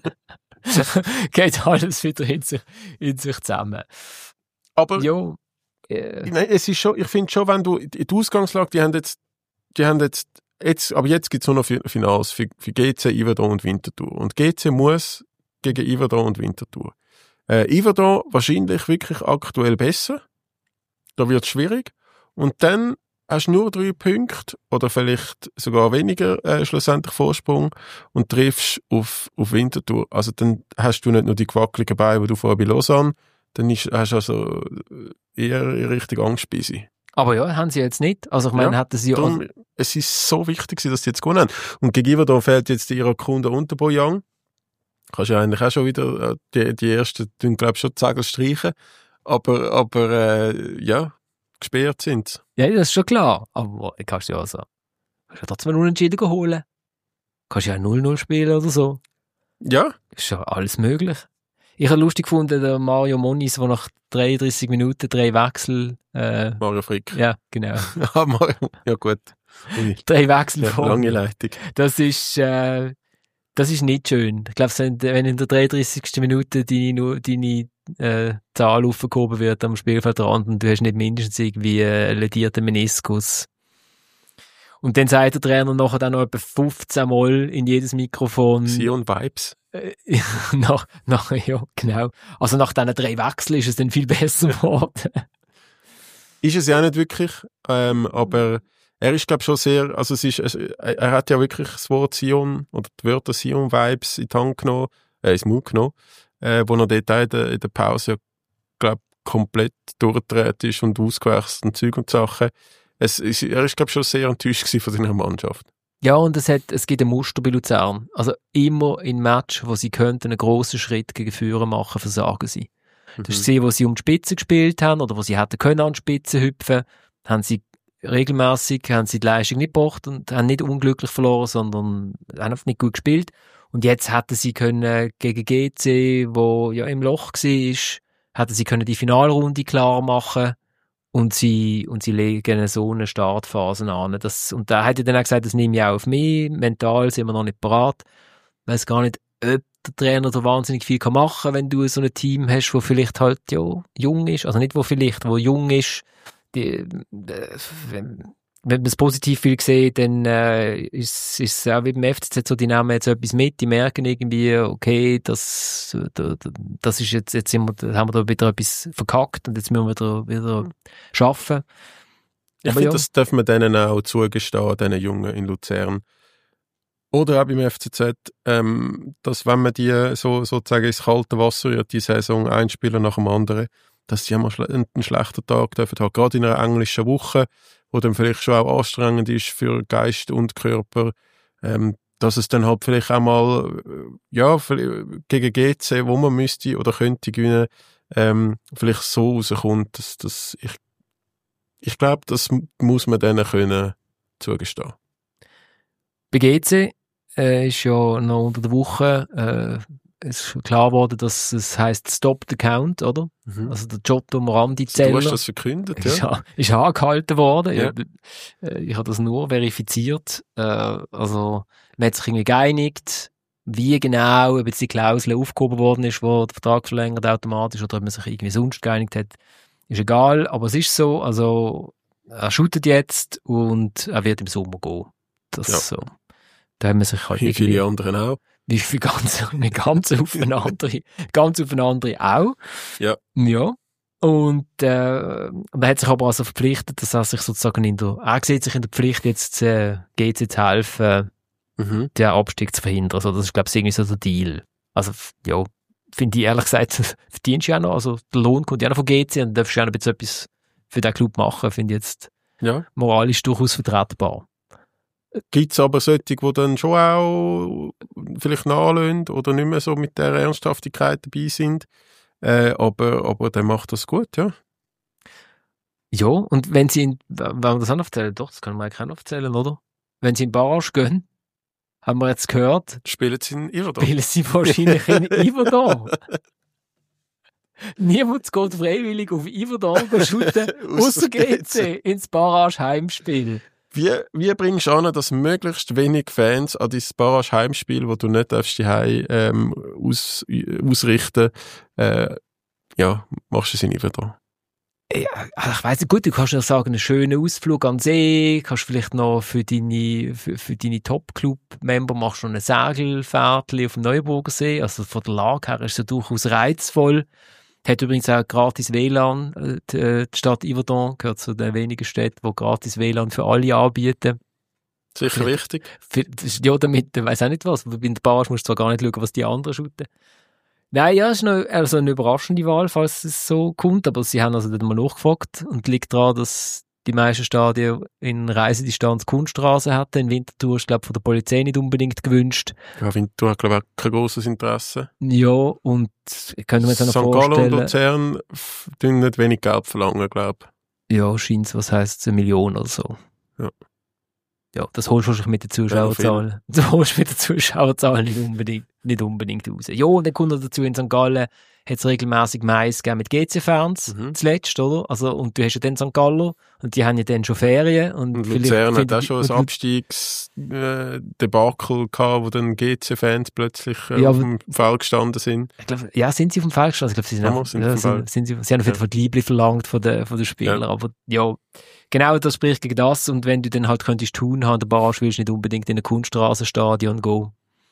Geht alles wieder in sich, in sich zusammen. Aber jo, äh. nein, es ist schon, ich finde schon, wenn du die Ausgangslage, die haben jetzt, die haben jetzt, jetzt aber jetzt gibt es nur noch Finals für, für G C, Yverdon und Winterthur. Und G C muss gegen Yverdon und Winterthur. Äh, Yverdon wahrscheinlich wirklich aktuell besser. Da wird es schwierig. Und dann hast du nur drei Punkte oder vielleicht sogar weniger äh, schlussendlich Vorsprung und triffst auf, auf Winterthur. Also dann hast du nicht nur die gewackeligen Beine, die du vorher bei Lausanne, dann ist, hast du also eher richtig Angst bei sie. Aber ja, haben sie jetzt nicht. Also ich meine, ja, hätten sie ja... Also es ist so wichtig, dass sie jetzt gewonnen haben. Und gegenüber da fehlt jetzt der Irakunda und der Boyang. Kannst ja eigentlich auch schon wieder die, die ersten, die glaube ich schon die Segel streichen. Aber, aber äh, ja... gesperrt sind. Ja, das ist schon klar. Aber ich kannst du ja also, kannst ja trotzdem einen Unentschieden holen. Kannst ja null null spielen oder so. Ja. Ist ja alles möglich. Ich habe lustig gefunden, der Mario Moniz, der nach dreiunddreißig Minuten drei Wechsel... Äh, Mario Frick. Ja, genau. Ja, gut. drei Wechsel ja, vor. Lange Leitung. Das ist... Äh, das ist nicht schön. Ich glaube, wenn in der dreiunddreißigsten Minute deine, deine äh, Zahl aufgehoben wird am Spielfeldrand und du hast nicht mindestens irgendwie äh, ledierten Meniskus. Und dann sagt der Trainer nachher dann noch etwa fünfzehn Mal in jedes Mikrofon. Sion Vibes. Äh, nach, nach, ja, genau. Also nach diesen drei Wechseln ist es dann viel besser geworden. Ist es ja nicht wirklich, ähm, aber er ist, glaube ich, schon sehr, also es ist, er hat ja wirklich das Wort Sion oder die Wörter Sion Vibes in die Hand genommen, äh, ins Mund genommen, äh, wo er dort in der, in der Pause, ja, glaube komplett durchgedreht ist und ausgewechselt und Zeug und Sachen. Es ist, er ist, glaube ich, schon sehr enttäuscht gewesen von seiner Mannschaft. Ja, und es, hat, es gibt ein Muster bei Luzern. Also immer in Match, wo sie könnten einen grossen Schritt gegen Führer machen, versagen sie. Mhm. Das ist sie, wo sie um die Spitze gespielt haben oder wo sie hätten können an die Spitze hüpfen, haben sie regelmäßig, haben sie die Leistung nicht gebracht und haben nicht unglücklich verloren, sondern einfach nicht gut gespielt. Und jetzt hätten sie können gegen G C, wo ja im Loch war, hätten sie können die Finalrunde klar machen und sie, und sie legen so eine Startphase an. Das, und da hat er dann auch gesagt, das nehme ich auch auf mich, mental sind wir noch nicht parat. Ich weiss gar nicht, ob der Trainer da wahnsinnig viel machen kann, wenn du so ein Team hast, wo vielleicht halt ja, jung ist, also nicht wo vielleicht, wo jung ist. Die, wenn, wenn man es positiv viel sieht, dann äh, ist es auch wie beim F C Z so, die nehmen jetzt etwas mit, die merken irgendwie, okay, das, das ist jetzt, jetzt sind wir, haben wir da wieder etwas verkackt und jetzt müssen wir wieder, wieder schaffen. Ich finde, ja, das darf man denen auch zugestehen, diesen Jungen in Luzern. Oder auch beim F C Z, ähm, dass wenn man die so, sozusagen ins kalte Wasser rührt, die Saison ein Spieler nach dem anderen, dass sie einmal einen schlechten Tag dürfen haben, gerade in einer englischen Woche, wo dann vielleicht schon auch anstrengend ist für Geist und Körper, ähm, dass es dann halt vielleicht auch mal, ja, gegen G C, wo man müsste oder könnte gewinnen, ähm, vielleicht so rauskommt, dass, dass ich, ich glaube, das muss man denen können zugestehen. Bei G C äh, ist ja noch unter der Woche äh, es ist klar geworden, dass es heisst Stop the Count, oder? Mhm. Also der Giotto Morandi-Zeller. Du hast das verkündet, ja? Ist, ist angehalten worden. Ja. Ich, ich habe das nur verifiziert. Äh, also man hat sich irgendwie geeinigt, wie genau, ob jetzt die Klausel aufgehoben worden ist, wo der Vertrag verlängert automatisch, oder ob man sich irgendwie sonst geeinigt hat, ist egal. Aber es ist so, also er shootet jetzt und er wird im Sommer gehen. Das ja. so. Da haben wir sich halt wie viele anderen auch. Wie viele ganz, ganz auf eine andere, ganz auf eine andere auch. Ja. Ja. Und, äh, und er hat sich aber also verpflichtet, dass er sich sozusagen in der, er sieht sich in der Pflicht, jetzt, äh, G C zu helfen, mhm. den Abstieg zu verhindern. Also, das ist, glaube ich, irgendwie so der Deal. Also, ja, finde ich ehrlich gesagt, verdienst du ja noch, also der Lohn kommt ja noch von G C und darfst ja noch etwas für den Club machen, finde ich jetzt ja. moralisch durchaus vertretbar. Gibt es aber solche, die dann schon auch vielleicht nachlösen oder nicht mehr so mit der Ernsthaftigkeit dabei sind, äh, aber, aber der macht das gut, ja. Ja, und wenn sie, in, wenn wir das auch noch erzählen, doch, das können wir eigentlich auch noch erzählen, oder? Wenn sie in Barrage gehen, haben wir jetzt gehört, spielen sie in Iverdon. Spielen sie wahrscheinlich in Iverdon. Niemand geht freiwillig auf Iverdon shooten, ausser G C ins Barrage-Heimspiel. Wie, wie bringst du an, dass möglichst wenig Fans an dein Barrage-Heimspiel, wo du nicht darfst, die Heim, ähm, aus, ausrichten, äh, ja, machst du es in Iverdon? Ja, ich weiss nicht, gut, du kannst ja sagen, einen schönen Ausflug an den See, kannst vielleicht noch für deine, für, für deine Top-Club-Member machst du noch ein Segelfährtchen auf dem Neuburger See, also von der Lage her ist es ja durchaus reizvoll. Hat übrigens auch gratis W L A N, die, die Stadt Iverdon gehört zu den wenigen Städten, die gratis W L A N für alle anbieten. Sicher wichtig. Für, ja, damit, ich weiss auch nicht was, bei der Barrage musst du zwar gar nicht schauen, was die anderen shooten. Nein, ja, es ist noch, also eine überraschende Wahl, falls es so kommt, aber sie haben also dort mal nachgefragt und liegt daran, dass die meisten Stadien in Reisedistanz Kunststraßen hatten. In Winterthur ist, glaube ich, von der Polizei nicht unbedingt gewünscht. Ja, Winterthur hat, glaube ich, auch kein grosses Interesse. Ja, und ich könnte mir jetzt auch noch Sankt vorstellen... Gallen und Luzern tun nicht wenig Geld verlangen, glaube ich. Ja, scheint es, was heisst es, eine Million oder so. Ja. Ja, das holst du wahrscheinlich mit den Zuschauerzahlen. Ja, das holst du mit den Zuschauerzahlen nicht unbedingt, nicht unbedingt raus. Ja, und dann kommt noch dazu, in Sankt Gallen hat es regelmässig Mais gegeben mit G C-Fans, mhm. zuletzt, oder? Also, und du hast ja dann Sankt Galler und die haben ja dann schon Ferien. Und, und Luzern hat auch schon ein Abstiegsdebakel äh, gehabt, wo dann G C-Fans plötzlich äh, ja, auf dem Feld gestanden sind. Ich glaub, ja, sind sie auf dem Feld gestanden? Ich glaube, sie sind, auch, sind, ja, sind, sind sie, sie haben auf jeden Fall die Liebling verlangt von den, von den Spielern, ja. Aber ja, genau das spricht gegen das. Und wenn du dann halt könntest tun haben, der Barrage willst du nicht unbedingt in ein Kunststraßenstadion gehen.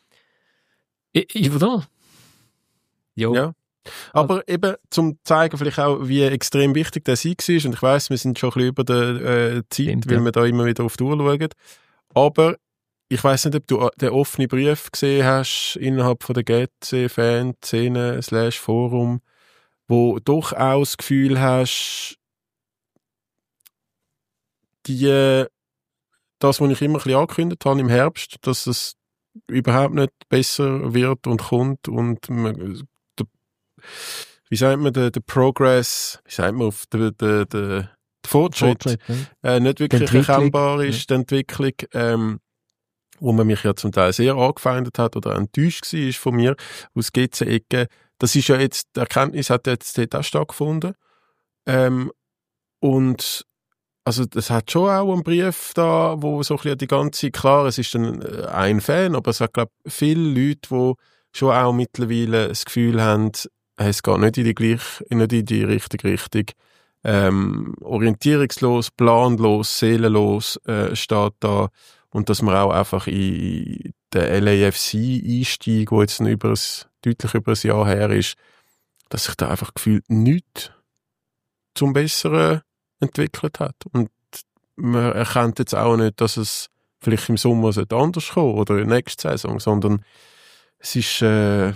Ich, ich oder? Ja. ja. Aber also, eben, zum zeigen vielleicht auch, wie extrem wichtig der Sieg ist, und ich weiss, wir sind schon ein bisschen über der äh, Zeit, stimmt, weil ja. wir da immer wieder auf die Uhr schauen, aber ich weiss nicht, ob du den offenen Brief gesehen hast, innerhalb von der G C-Fan-Szene slash Forum, wo doch auch das Gefühl hast, die, das, was ich immer ein bisschen angekündigt habe im Herbst, dass es überhaupt nicht besser wird und kommt und man, wie sagt man, der, der Progress, wie sagt man, auf der, der, der, der Fortschritt, Fortschritt ja. äh, nicht wirklich erkennbar ist, ja. Die Entwicklung, ähm, wo man mich ja zum Teil sehr angefeindet hat oder enttäuscht war von mir aus G C-Ecke. Das ist ja jetzt, die Erkenntnis hat jetzt dort auch stattgefunden. Ähm, und also das hat schon auch einen Brief da, wo so ein bisschen die ganze, klar, es ist dann ein Fan, aber es hat, glaube ich, viele Leute, die schon auch mittlerweile das Gefühl haben, es geht nicht in die, gleich, nicht in die richtige Richtung. Ähm, orientierungslos, planlos, seelenlos äh, steht da. Und dass man auch einfach in den L A F C einsteigt, der jetzt über ein, deutlich über ein Jahr her ist, dass sich da einfach gefühlt nichts zum Besseren entwickelt hat. Und man erkennt jetzt auch nicht, dass es vielleicht im Sommer anders kommen oder in der nächsten Saison, sondern es ist äh,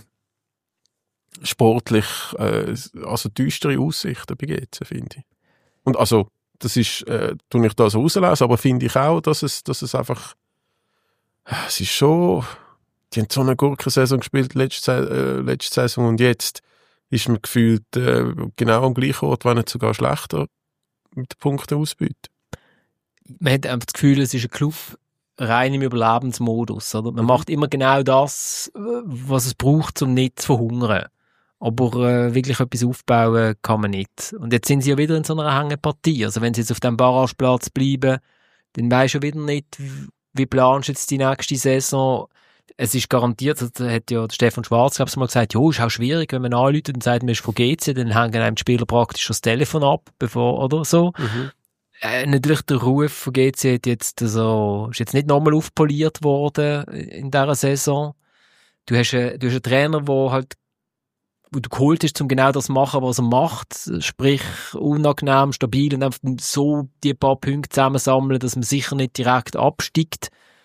sportlich äh, also düstere Aussichten bei G C, finde ich. Und also, das ist, äh, tue ich da so rauslesen, aber finde ich auch, dass es, dass es einfach, äh, es ist schon, die haben so eine Gurkensaison gespielt letzte, äh, letzte Saison und jetzt ist man gefühlt äh, genau am gleichen Ort, wenn nicht sogar schlechter mit den Punkten ausbeutet. Man hat einfach das Gefühl, es ist ein Club rein im Überlebensmodus. Oder? Man mhm. macht immer genau das, was es braucht, um nicht zu verhungern. Aber äh, wirklich etwas aufbauen kann man nicht. Und jetzt sind sie ja wieder in so einer Hängepartie. Also wenn sie jetzt auf dem Barrageplatz bleiben, dann weisst du wieder nicht, wie planst du jetzt die nächste Saison. Es ist garantiert, das hat ja Stefan Schwarz, glaube ich, mal gesagt, ja, ist auch schwierig, wenn man anruft und sagt, man ist von G C, dann hängen einem die Spieler praktisch das Telefon ab, bevor, oder so. Mhm. Äh, natürlich der Ruf von G C hat jetzt, also, ist jetzt nicht nochmal aufpoliert worden in dieser Saison. Du hast, einen, du hast einen Trainer, der halt wo du geholt hast, um genau das zu machen, was er macht, sprich unangenehm, stabil und einfach so die paar Punkte zusammensammeln, dass man sicher nicht direkt absteigt.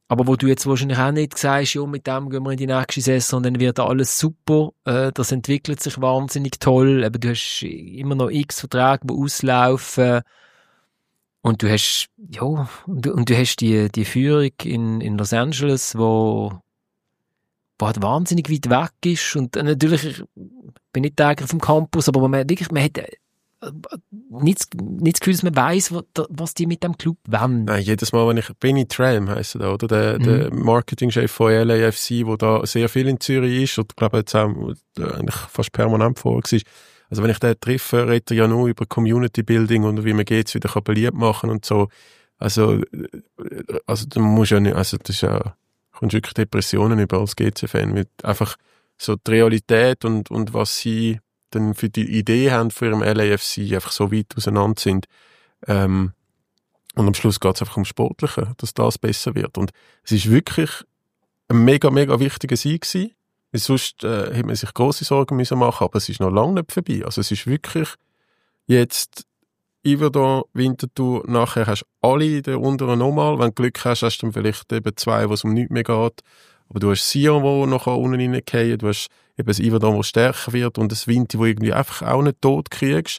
aber wo du jetzt wahrscheinlich auch nicht sagst, ja, mit dem gehen wir in die nächste Saison, dann wird alles super, äh, das entwickelt sich wahnsinnig toll, aber du hast immer noch x Verträge, die auslaufen und du hast, ja, und, und du hast die, die Führung in, in Los Angeles, wo, wo halt wahnsinnig weit weg ist und äh, natürlich, ich bin nicht täglich vom Campus, aber man wirklich, man hat nicht, nicht das Gefühl, dass man weiss, was die mit dem Club wollen. Nein, jedes Mal, wenn ich, Benny Tram heisst er da, oder? Der, mhm. der Marketingchef von L A F C, der da sehr viel in Zürich ist und ich glaube jetzt auch eigentlich fast permanent vor war. Also wenn ich den treffe, redet er ja nur über Community Building und wie man geht's wieder beliebt machen und so. Also, also du musst ja nicht, also das ist ja, kommst wirklich Depressionen über als G C-Fan, weil einfach so die Realität und, und was sie dann für die Idee haben für ihrem L A F C einfach so weit auseinander sind. Ähm, und am Schluss geht es einfach um Sportliche, dass das besser wird. Und es ist wirklich ein mega, mega wichtiger Sieg gewesen. Weil sonst äh, hätte man sich grosse Sorgen müssen machen, aber es ist noch lange nicht vorbei. Also es ist wirklich jetzt Yverdon, Winterthur, nachher hast du alle in der unteren nochmal. Wenn du Glück hast, hast du dann vielleicht eben zwei, wo es um nichts mehr geht. Aber du hast Sion, wo nachher unten reingehen, du hast eben das Yverdon, das stärker wird und das Winter, wo irgendwie einfach auch nicht tot kriegst.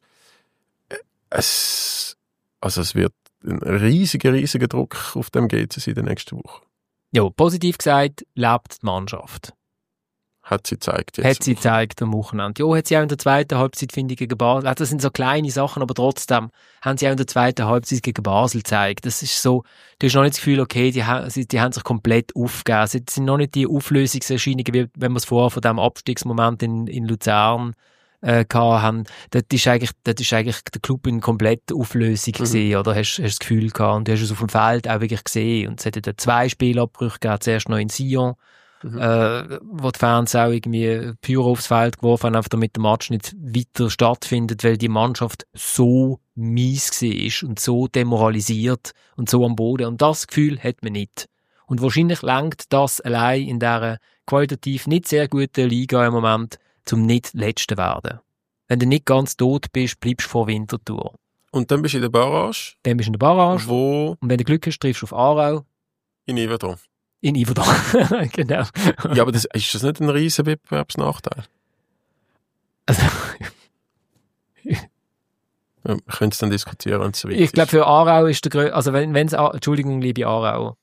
Es, also es wird ein riesiger, riesiger Druck auf dem G C sein in der nächsten Woche. Ja, positiv gesagt, lebt die Mannschaft. Hat sie gezeigt. Jetzt hat sie gezeigt am Wochenende. Ja, hat sie auch in der zweiten Halbzeit, finde ich, gegen Basel. Das sind so kleine Sachen, aber trotzdem haben sie auch in der zweiten Halbzeit gegen Basel gezeigt. Das ist so, du hast noch nicht das Gefühl, okay, die, die, die haben sich komplett aufgegeben. Sie sind noch nicht die Auflösungserscheinungen, wie wenn wir es vorher von diesem Abstiegsmoment in, in Luzern äh, gehabt haben. Dort ist eigentlich, dort ist eigentlich der Club in kompletter Auflösung mhm. gesehen, oder? Hast, hast das Gefühl gehabt. Und du hast es auf dem Feld auch wirklich gesehen. Und es hat ja zwei Spielabbrüche gegeben, zuerst noch in Sion. Mhm. Äh, wo die Fans auch irgendwie Pyro aufs Feld geworfen haben, einfach damit der Match nicht weiter stattfindet, weil die Mannschaft so mies war und so demoralisiert und so am Boden. Und das Gefühl hat man nicht. Und wahrscheinlich lenkt das allein in dieser qualitativ nicht sehr guten Liga im Moment zum nicht Letzten werden. Wenn du nicht ganz tot bist, bleibst du vor Winterthur. Und dann bist du in der Barrage? Dann bist du in der Barrage. Wo? Und wenn du Glück hast, triffst du auf Aarau. In Yverdon. In Yverdon, genau. Ja, aber das, ist das nicht ein riesen Wettbewerbsnachteil? Also, ja, wir können es dann diskutieren, wenn es so weit ich glaube, für Aarau ist der größte, also wenn es, Entschuldigung, liebe Aarau.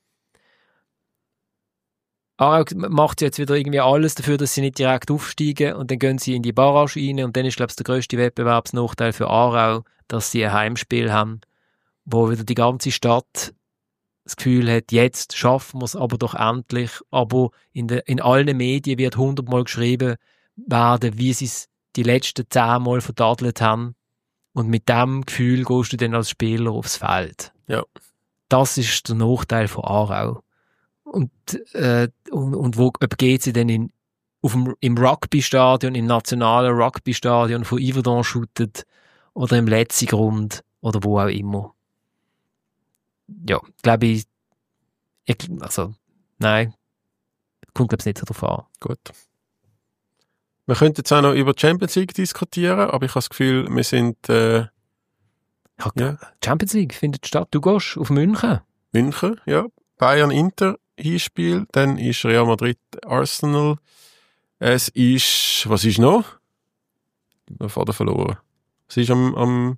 Aarau macht jetzt wieder irgendwie alles dafür, dass sie nicht direkt aufsteigen und dann gehen sie in die Barrage rein und dann ist, glaube ich, der grösste Wettbewerbsnachteil für Aarau, dass sie ein Heimspiel haben, wo wieder die ganze Stadt das Gefühl hat, jetzt schaffen wir es aber doch endlich, aber in, de, in allen Medien wird hundertmal geschrieben werden, wie sie es die letzten zehnmal vertadelt haben und mit dem Gefühl gehst du dann als Spieler aufs Feld. Ja. Das ist der Nachteil von Aarau. Und, äh, und, und wo geht sie denn in, auf dem, im Rugby-Stadion, im nationalen Rugby-Stadion von Yverdon shootet oder im letzten Grund oder wo auch immer. Ja, glaube ich, ich, also, nein, kommt glaube ich nicht so drauf an. Gut. Wir könnten jetzt auch noch über die Champions League diskutieren, aber ich habe das Gefühl, wir sind, äh, ja. Champions League findet statt, du gehst auf München. München, ja. Bayern Inter Hinspiel, dann ist Real Madrid Arsenal. Es ist, was ist noch? Wir haben vorher verloren. Es ist am, am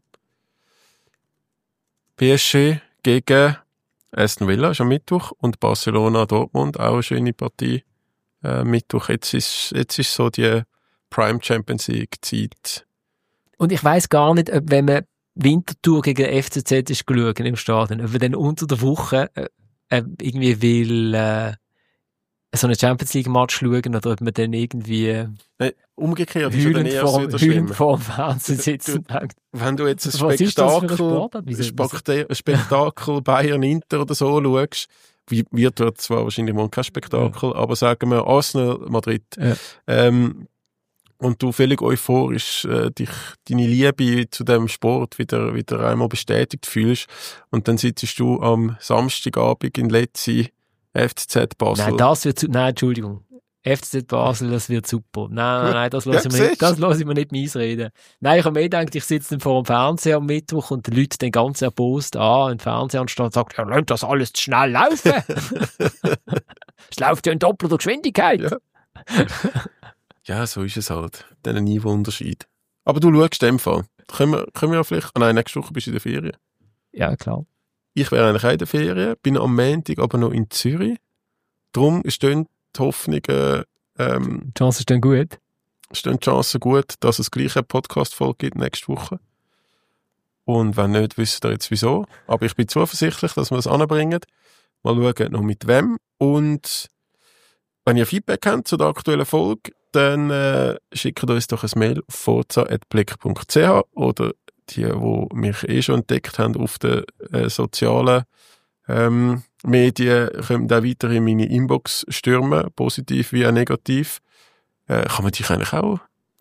P S G gegen Aston Villa, ist am Mittwoch, und Barcelona Dortmund, auch eine schöne Partie. Äh, Mittwoch, jetzt ist, jetzt ist so die Prime Champions League Zeit. Und ich weiss gar nicht, ob wenn man Winterthur gegen F C Z ist geschaut im Stadion, ob man dann unter der Woche äh, äh, irgendwie will äh, so einen Champions League Match schauen oder ob man dann irgendwie Nein, umgekehrt ist ja dann eher vor, wieder schlimm. Vor dem Fernsehen sitzen. Du, wenn du jetzt ein Spektakel, Spektakel, Spektakel Bayern Inter oder so schaust, wird dort zwar wahrscheinlich mal kein Spektakel, ja. aber sagen wir Arsenal Madrid. Ja. Ähm, und du völlig euphorisch äh, dich, deine Liebe zu dem Sport wieder, wieder einmal bestätigt fühlst und dann sitzt du am Samstagabend in Letzi F C Z Basel. Nein, das wird zu, nein, Entschuldigung. F C Z Basel, das wird super. Nein, nein, nein, das lasse ja, ich, nicht, das lasse ich mir nicht meisreden. Nein, ich habe mir gedacht, ich sitze dann vor dem Fernseher am Mittwoch und die Leute den ganz erbost an, im Fernseher anstatt sagt, ja, lernt das alles zu schnell laufen. Es läuft ja in doppelter Geschwindigkeit. Ja. Ja, so ist es halt. Diesen Niveauunterschied. Aber du schaust in dem Fall. Können wir, können wir ja vielleicht... Oh nein, nächste Woche bist du in der Ferien. Ja, klar. Ich wäre eigentlich auch in der Ferien, bin am Montag aber noch in Zürich. Darum stehen die Hoffnungen... Ähm, die Chancen stehen gut. Stehen die Chancen gut, dass es gleich eine Podcast-Folge gibt nächste Woche. Und wenn nicht, wisst ihr jetzt wieso. Aber ich bin zuversichtlich, dass wir das anbringen. Mal schauen, noch mit wem. Und wenn ihr Feedback habt zu der aktuellen Folge, dann äh, schickt uns doch ein Mail auf forza at blick punkt c h oder die, die mich eh schon entdeckt haben auf den äh, sozialen ähm, Medien, können auch weiter in meine Inbox stürmen, positiv wie auch negativ. Äh, kann man dich eigentlich auch...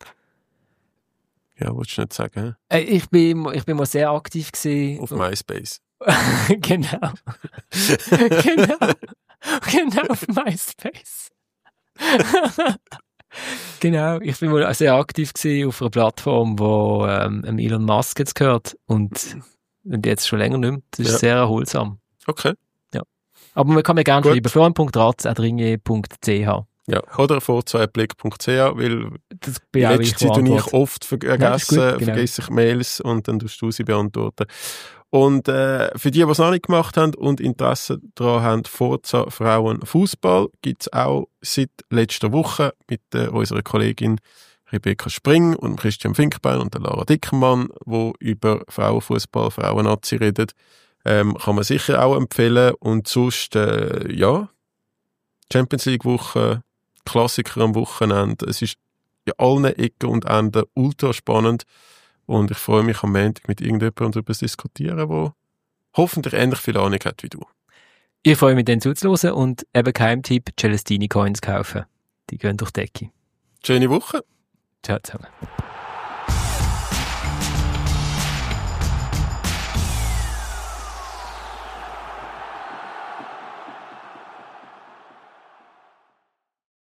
Ja, wolltest du nicht sagen? Äh, ich, bin, ich bin mal sehr aktiv gewesen. Auf MySpace. Genau. genau. Genau, auf MySpace. Genau, ich bin mal sehr aktiv gewesen auf einer Plattform, wo ähm, Elon Musk jetzt gehört und, und jetzt schon länger nicht mehr. Das ist ja. sehr erholsam. Okay. Ja. Aber man kann mir gerne schreiben, florian punkt ratz at ringe punkt c h. Ja, oder forza at blick punkt c h, weil das in letzter Zeit tue ich oft vergessen, ja, gut, genau. vergesse ich Mails und dann tust du sie beantworten. Und äh, für die, die es noch nicht gemacht haben und Interesse daran haben, Forza Frauen Fußball, gibt es auch seit letzter Woche mit äh, unserer Kollegin Rebecca Spring und Christian Finkbein und der Lara Dickermann, wo über Frauenfußball, Frauen-Nazi redet. Ähm, kann man sicher auch empfehlen. Und sonst, äh, ja, Champions League-Woche, Klassiker am Wochenende. Es ist in allen Ecken und Enden ultra spannend. Und ich freue mich am Montag mit irgendjemandem darüber zu diskutieren, der hoffentlich ähnlich viel Ahnung hat wie du. Ich freue mich, dann zuzuhören und eben Geheimtipp, Celestini Coins kaufen. Die gehen durch die Decke. Schöne Woche. Ciao zusammen.